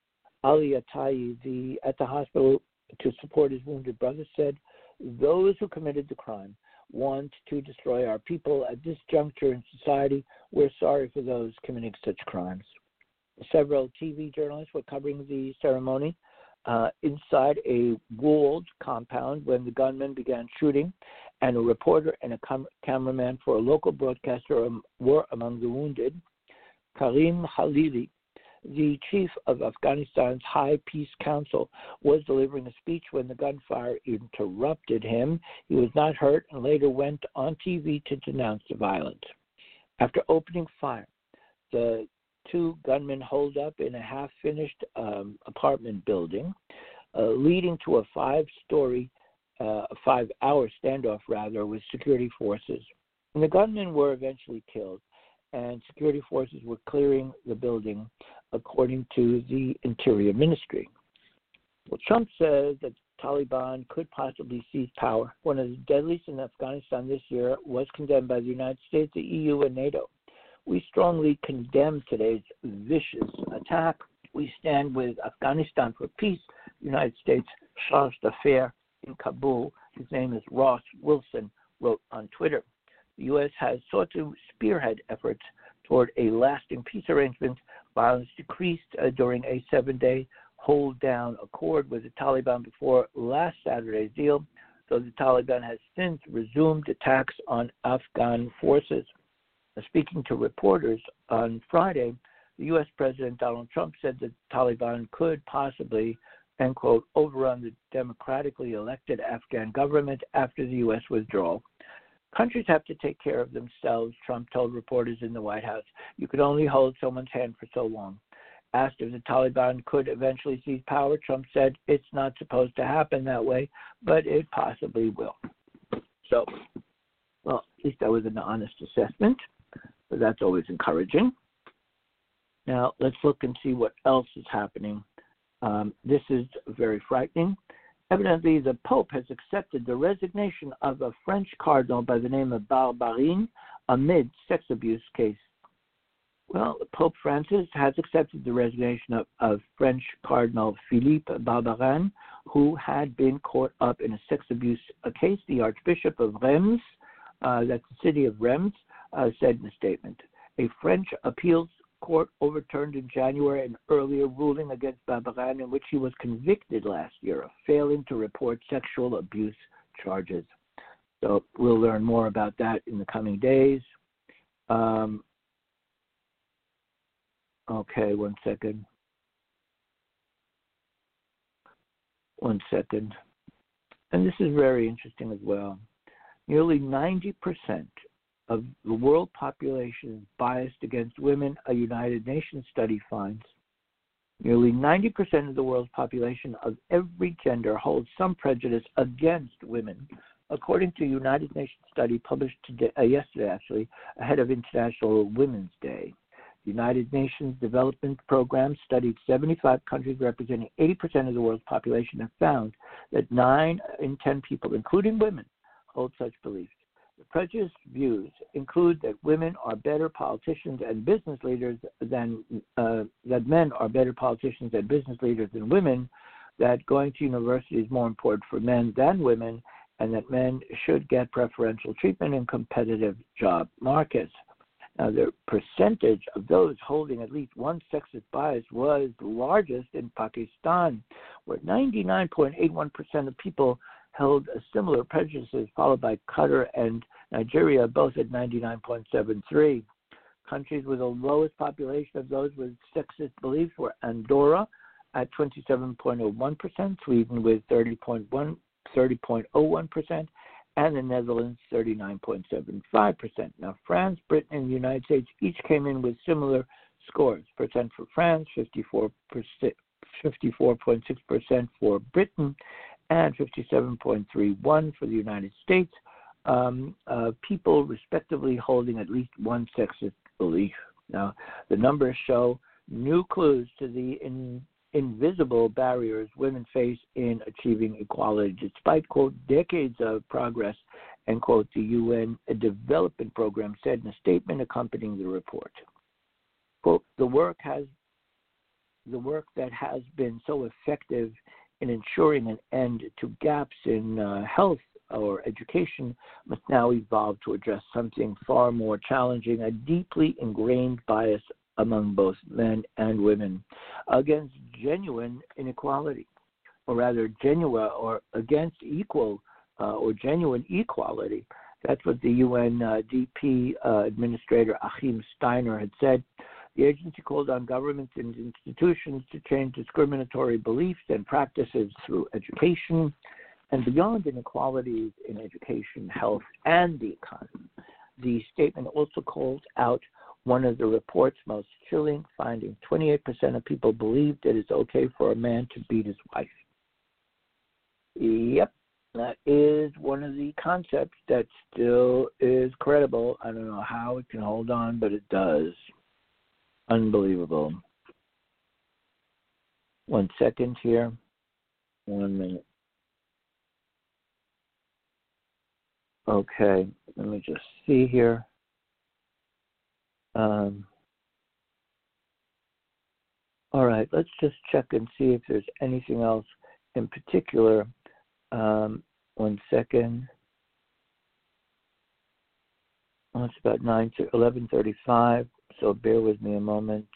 Ali Atayi, the, at the hospital to support his wounded brother, said, "Those who committed the crime want to destroy our people. At this juncture in society, we're sorry for those committing such crimes." Several T V journalists were covering the ceremony uh, inside a walled compound when the gunmen began shooting, and a reporter and a cam- cameraman for a local broadcaster um, were among the wounded. Karim Khalili, the chief of Afghanistan's High Peace Council, was delivering a speech when the gunfire interrupted him. He was not hurt and later went on T V to denounce the violence. After opening fire, the two gunmen holed up in a half-finished um, apartment building, uh, leading to a five-story, uh, five-hour standoff, rather, with security forces. And the gunmen were eventually killed, and security forces were clearing the building, according to the Interior Ministry. Well, Trump says that the Taliban could possibly seize power. One of the deadliest in Afghanistan this year was condemned by the United States, the E U, and NATO. We strongly condemn today's vicious attack. We stand with Afghanistan for peace. The United States charge d'affaires in Kabul, his name is Ross Wilson, wrote on Twitter. The U S has sought to spearhead efforts toward a lasting peace arrangement. Violence decreased uh, during a seven-day hold-down accord with the Taliban before last Saturday's deal, though the Taliban has since resumed attacks on Afghan forces. Speaking to reporters on Friday, the U S President Donald Trump said that the Taliban could possibly, end quote, overrun the democratically elected Afghan government after the U S withdrawal. Countries have to take care of themselves, Trump told reporters in the White House. You could only hold someone's hand for so long. Asked if the Taliban could eventually seize power, Trump said it's not supposed to happen that way, but it possibly will. So, well, at least that was an honest assessment. So that's always encouraging. Now, let's look and see what else is happening. Um, this is very frightening. Evidently, the Pope has accepted the resignation of a French cardinal by the name of Barbarin amid sex abuse case. Well, Pope Francis has accepted the resignation of, of French Cardinal Philippe Barbarin, who had been caught up in a sex abuse case. The Archbishop of Reims, uh, that's the city of Reims, Uh, said in a statement. A French appeals court overturned in January an earlier ruling against Barbarin in which he was convicted last year of failing to report sexual abuse charges. So we'll learn more about that in the coming days. Um, okay, one second. One second. And this is very interesting as well. Nearly ninety percent of the world population is biased against women, a United Nations study finds. Nearly ninety percent of the world's population of every gender holds some prejudice against women, according to a United Nations study published today, uh, yesterday, actually, ahead of International Women's Day. The United Nations Development Program studied seventy-five countries representing eighty percent of the world's population and found that nine in ten people, including women, hold such beliefs. The prejudiced views include that women are better politicians and business leaders than uh, that men are better politicians and business leaders than women, that going to university is more important for men than women, and that men should get preferential treatment in competitive job markets. Now, the percentage of those holding at least one sexist bias was largest in Pakistan, where ninety-nine point eight one percent of people held similar prejudices, followed by Qatar and Nigeria, both at ninety-nine point seven three. Countries with the lowest population of those with sexist beliefs were Andorra at twenty-seven point zero one percent, Sweden with thirty point zero one percent, and the Netherlands thirty-nine point seven five percent. Now, France, Britain, and the United States each came in with similar scores. Percent for France, fifty-four point six percent for Britain, and fifty-seven point three one for the United States, um, uh, people respectively holding at least one sexist belief. Now, the numbers show new clues to the in, invisible barriers women face in achieving equality, despite, quote, decades of progress, end quote, the U N Development Program said in a statement accompanying the report. Quote, the work has, the work that has been so effective in ensuring an end to gaps in uh, health or education must now evolve to address something far more challenging, a deeply ingrained bias among both men and women against genuine inequality, or rather genuine or against equal uh, or genuine equality. That's what the U N uh, D P uh, Administrator Achim Steiner had said. The agency called on governments and institutions to change discriminatory beliefs and practices through education and beyond inequalities in education, health, and the economy. The statement also called out one of the report's most chilling findings. twenty-eight percent of people believed it is okay for a man to beat his wife. Yep, that is one of the concepts that still is credible. I don't know how it can hold on, but it does. Unbelievable. One second here. One minute. Okay, let me just see here. Um, all right, let's just check and see if there's anything else in particular. Um, one second. Oh, it's about nine to eleven thirty-five, so bear with me a moment.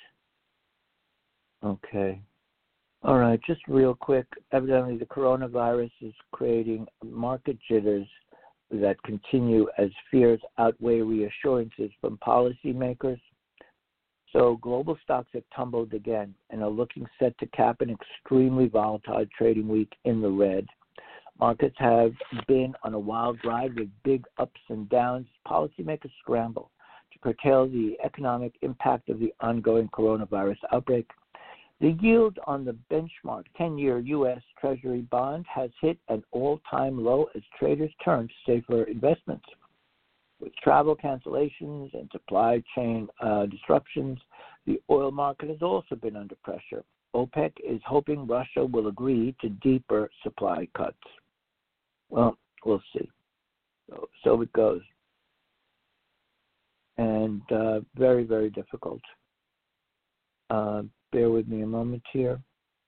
Okay. All right, just real quick. Evidently, the coronavirus is creating market jitters that continue as fears outweigh reassurances from policymakers. So global stocks have tumbled again and are looking set to cap an extremely volatile trading week in the red. Markets have been on a wild ride with big ups and downs. Policymakers scramble to curtail the economic impact of the ongoing coronavirus outbreak. The yield on the benchmark ten-year U S Treasury bond has hit an all-time low as traders turn to safer investments. With travel cancellations and supply chain uh, disruptions, the oil market has also been under pressure. OPEC is hoping Russia will agree to deeper supply cuts. Well, we'll see. So, so it goes. And uh, very, very difficult. Uh, bear with me a moment here.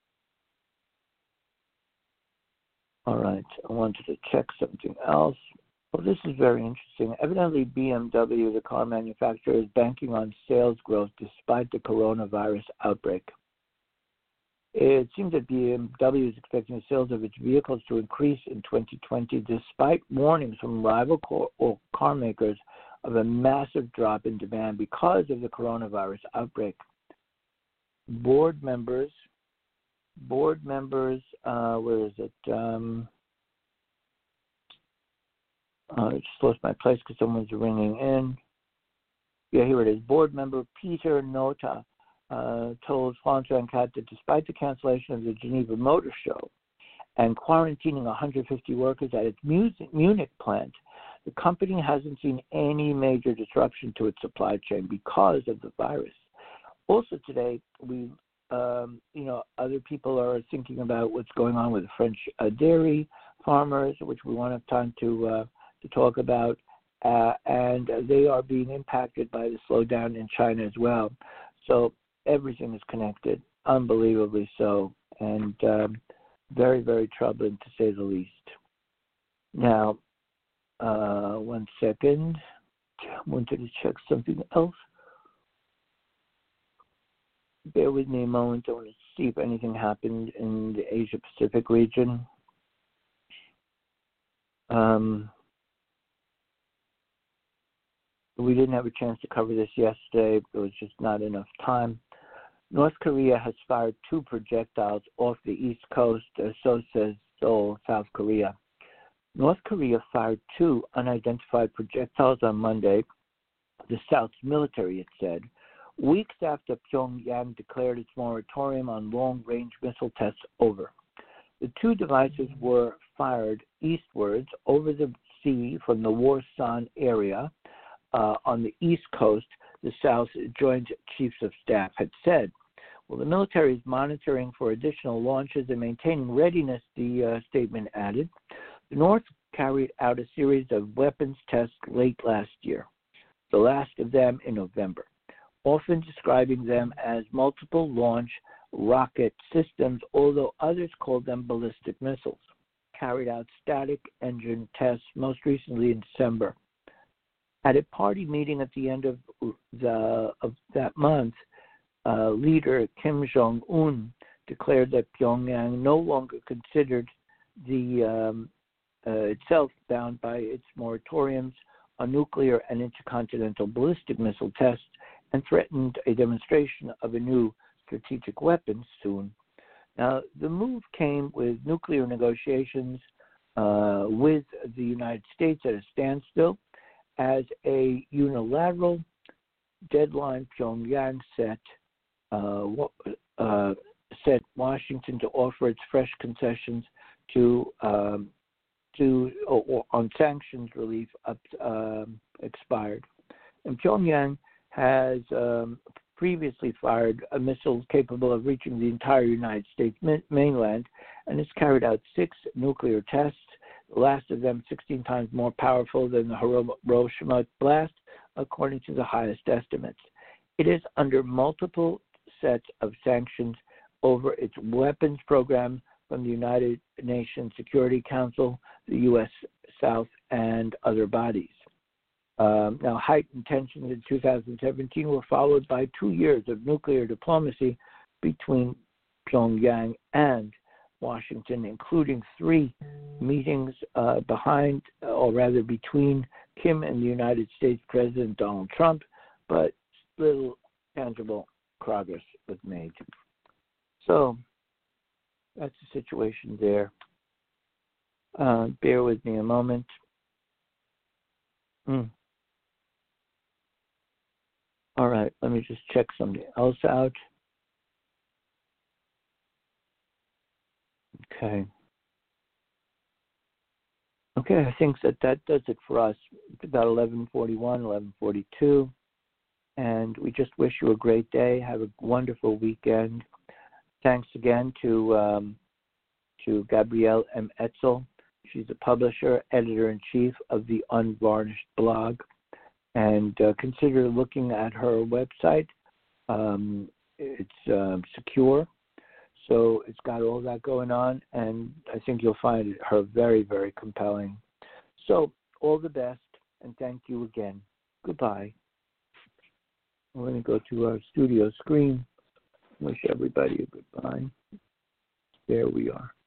All right, I wanted to check something else. Well, this is very interesting. Evidently, B M W, the car manufacturer, is banking on sales growth despite the coronavirus outbreak. It seems that B M W is expecting the sales of its vehicles to increase in twenty twenty despite warnings from rival car makers of a massive drop in demand because of the coronavirus outbreak. Board members, board members, uh, where is it? Um, uh, I just lost my place because someone's ringing in. Yeah, here it is. Board member Peter Nota uh, told France twenty-four that despite the cancellation of the Geneva Motor Show and quarantining one hundred fifty workers at its Munich plant, the company hasn't seen any major disruption to its supply chain because of the virus. Also today, we, um, you know, other people are thinking about what's going on with the French uh, dairy farmers, which we won't have time to uh, to talk about, uh, and they are being impacted by the slowdown in China as well. So everything is connected, unbelievably so, and um, very, very troubling to say the least. Now, uh, one second. I wanted to check something else. Bear with me a moment. I want to see if anything happened in the Asia-Pacific region. Um, we didn't have a chance to cover this yesterday. There was just not enough time. North Korea has fired two projectiles off the East Coast, uh, so says Seoul, South Korea. North Korea fired two unidentified projectiles on Monday, the South's military had said, weeks after Pyongyang declared its moratorium on long-range missile tests over. The two devices were fired eastwards over the sea from the Wonsan area uh, on the East Coast, the South's Joint Chiefs of Staff had said. Well, the military is monitoring for additional launches and maintaining readiness, the uh, statement added. The North carried out a series of weapons tests late last year, the last of them in November, often describing them as multiple launch rocket systems, although others called them ballistic missiles, carried out static engine tests most recently in December. At a party meeting at the end of, the, of that month, uh, leader Kim Jong-un declared that Pyongyang no longer considered the um, uh, itself bound by its moratoriums on nuclear and intercontinental ballistic missile tests and threatened a demonstration of a new strategic weapon soon. Now, the move came with nuclear negotiations uh, with the United States at a standstill as a unilateral deadline Pyongyang set uh, uh, set Washington to offer its fresh concessions to um, to or, or on sanctions relief up, um, expired. And Pyongyang has um, previously fired a missile capable of reaching the entire United States mainland and has carried out six nuclear tests, the last of them sixteen times more powerful than the Hiroshima blast, according to the highest estimates. It is under multiple sets of sanctions over its weapons program from the United Nations Security Council, the U S South, and other bodies. Um, now, heightened tensions in two thousand seventeen were followed by two years of nuclear diplomacy between Pyongyang and Washington, including three meetings uh, behind, or rather between Kim and the United States President Donald Trump, but little tangible progress was made. So that's the situation there. Uh, bear with me a moment. Mm. All right, let me just check something else out. Okay. Okay, I think that that does it for us. It's about eleven forty-one, eleven forty-two, and we just wish you a great day. Have a wonderful weekend. Thanks again to um, to Gabrielle M. Etzel. She's a publisher, editor-in-chief of the Unvarnished blog, and uh, consider looking at her website. Um, it's uh, secure, so it's got all that going on, and I think you'll find her very, very compelling. So all the best, and thank you again. Goodbye. We're going to go to our studio screen. Wish everybody a goodbye. There we are.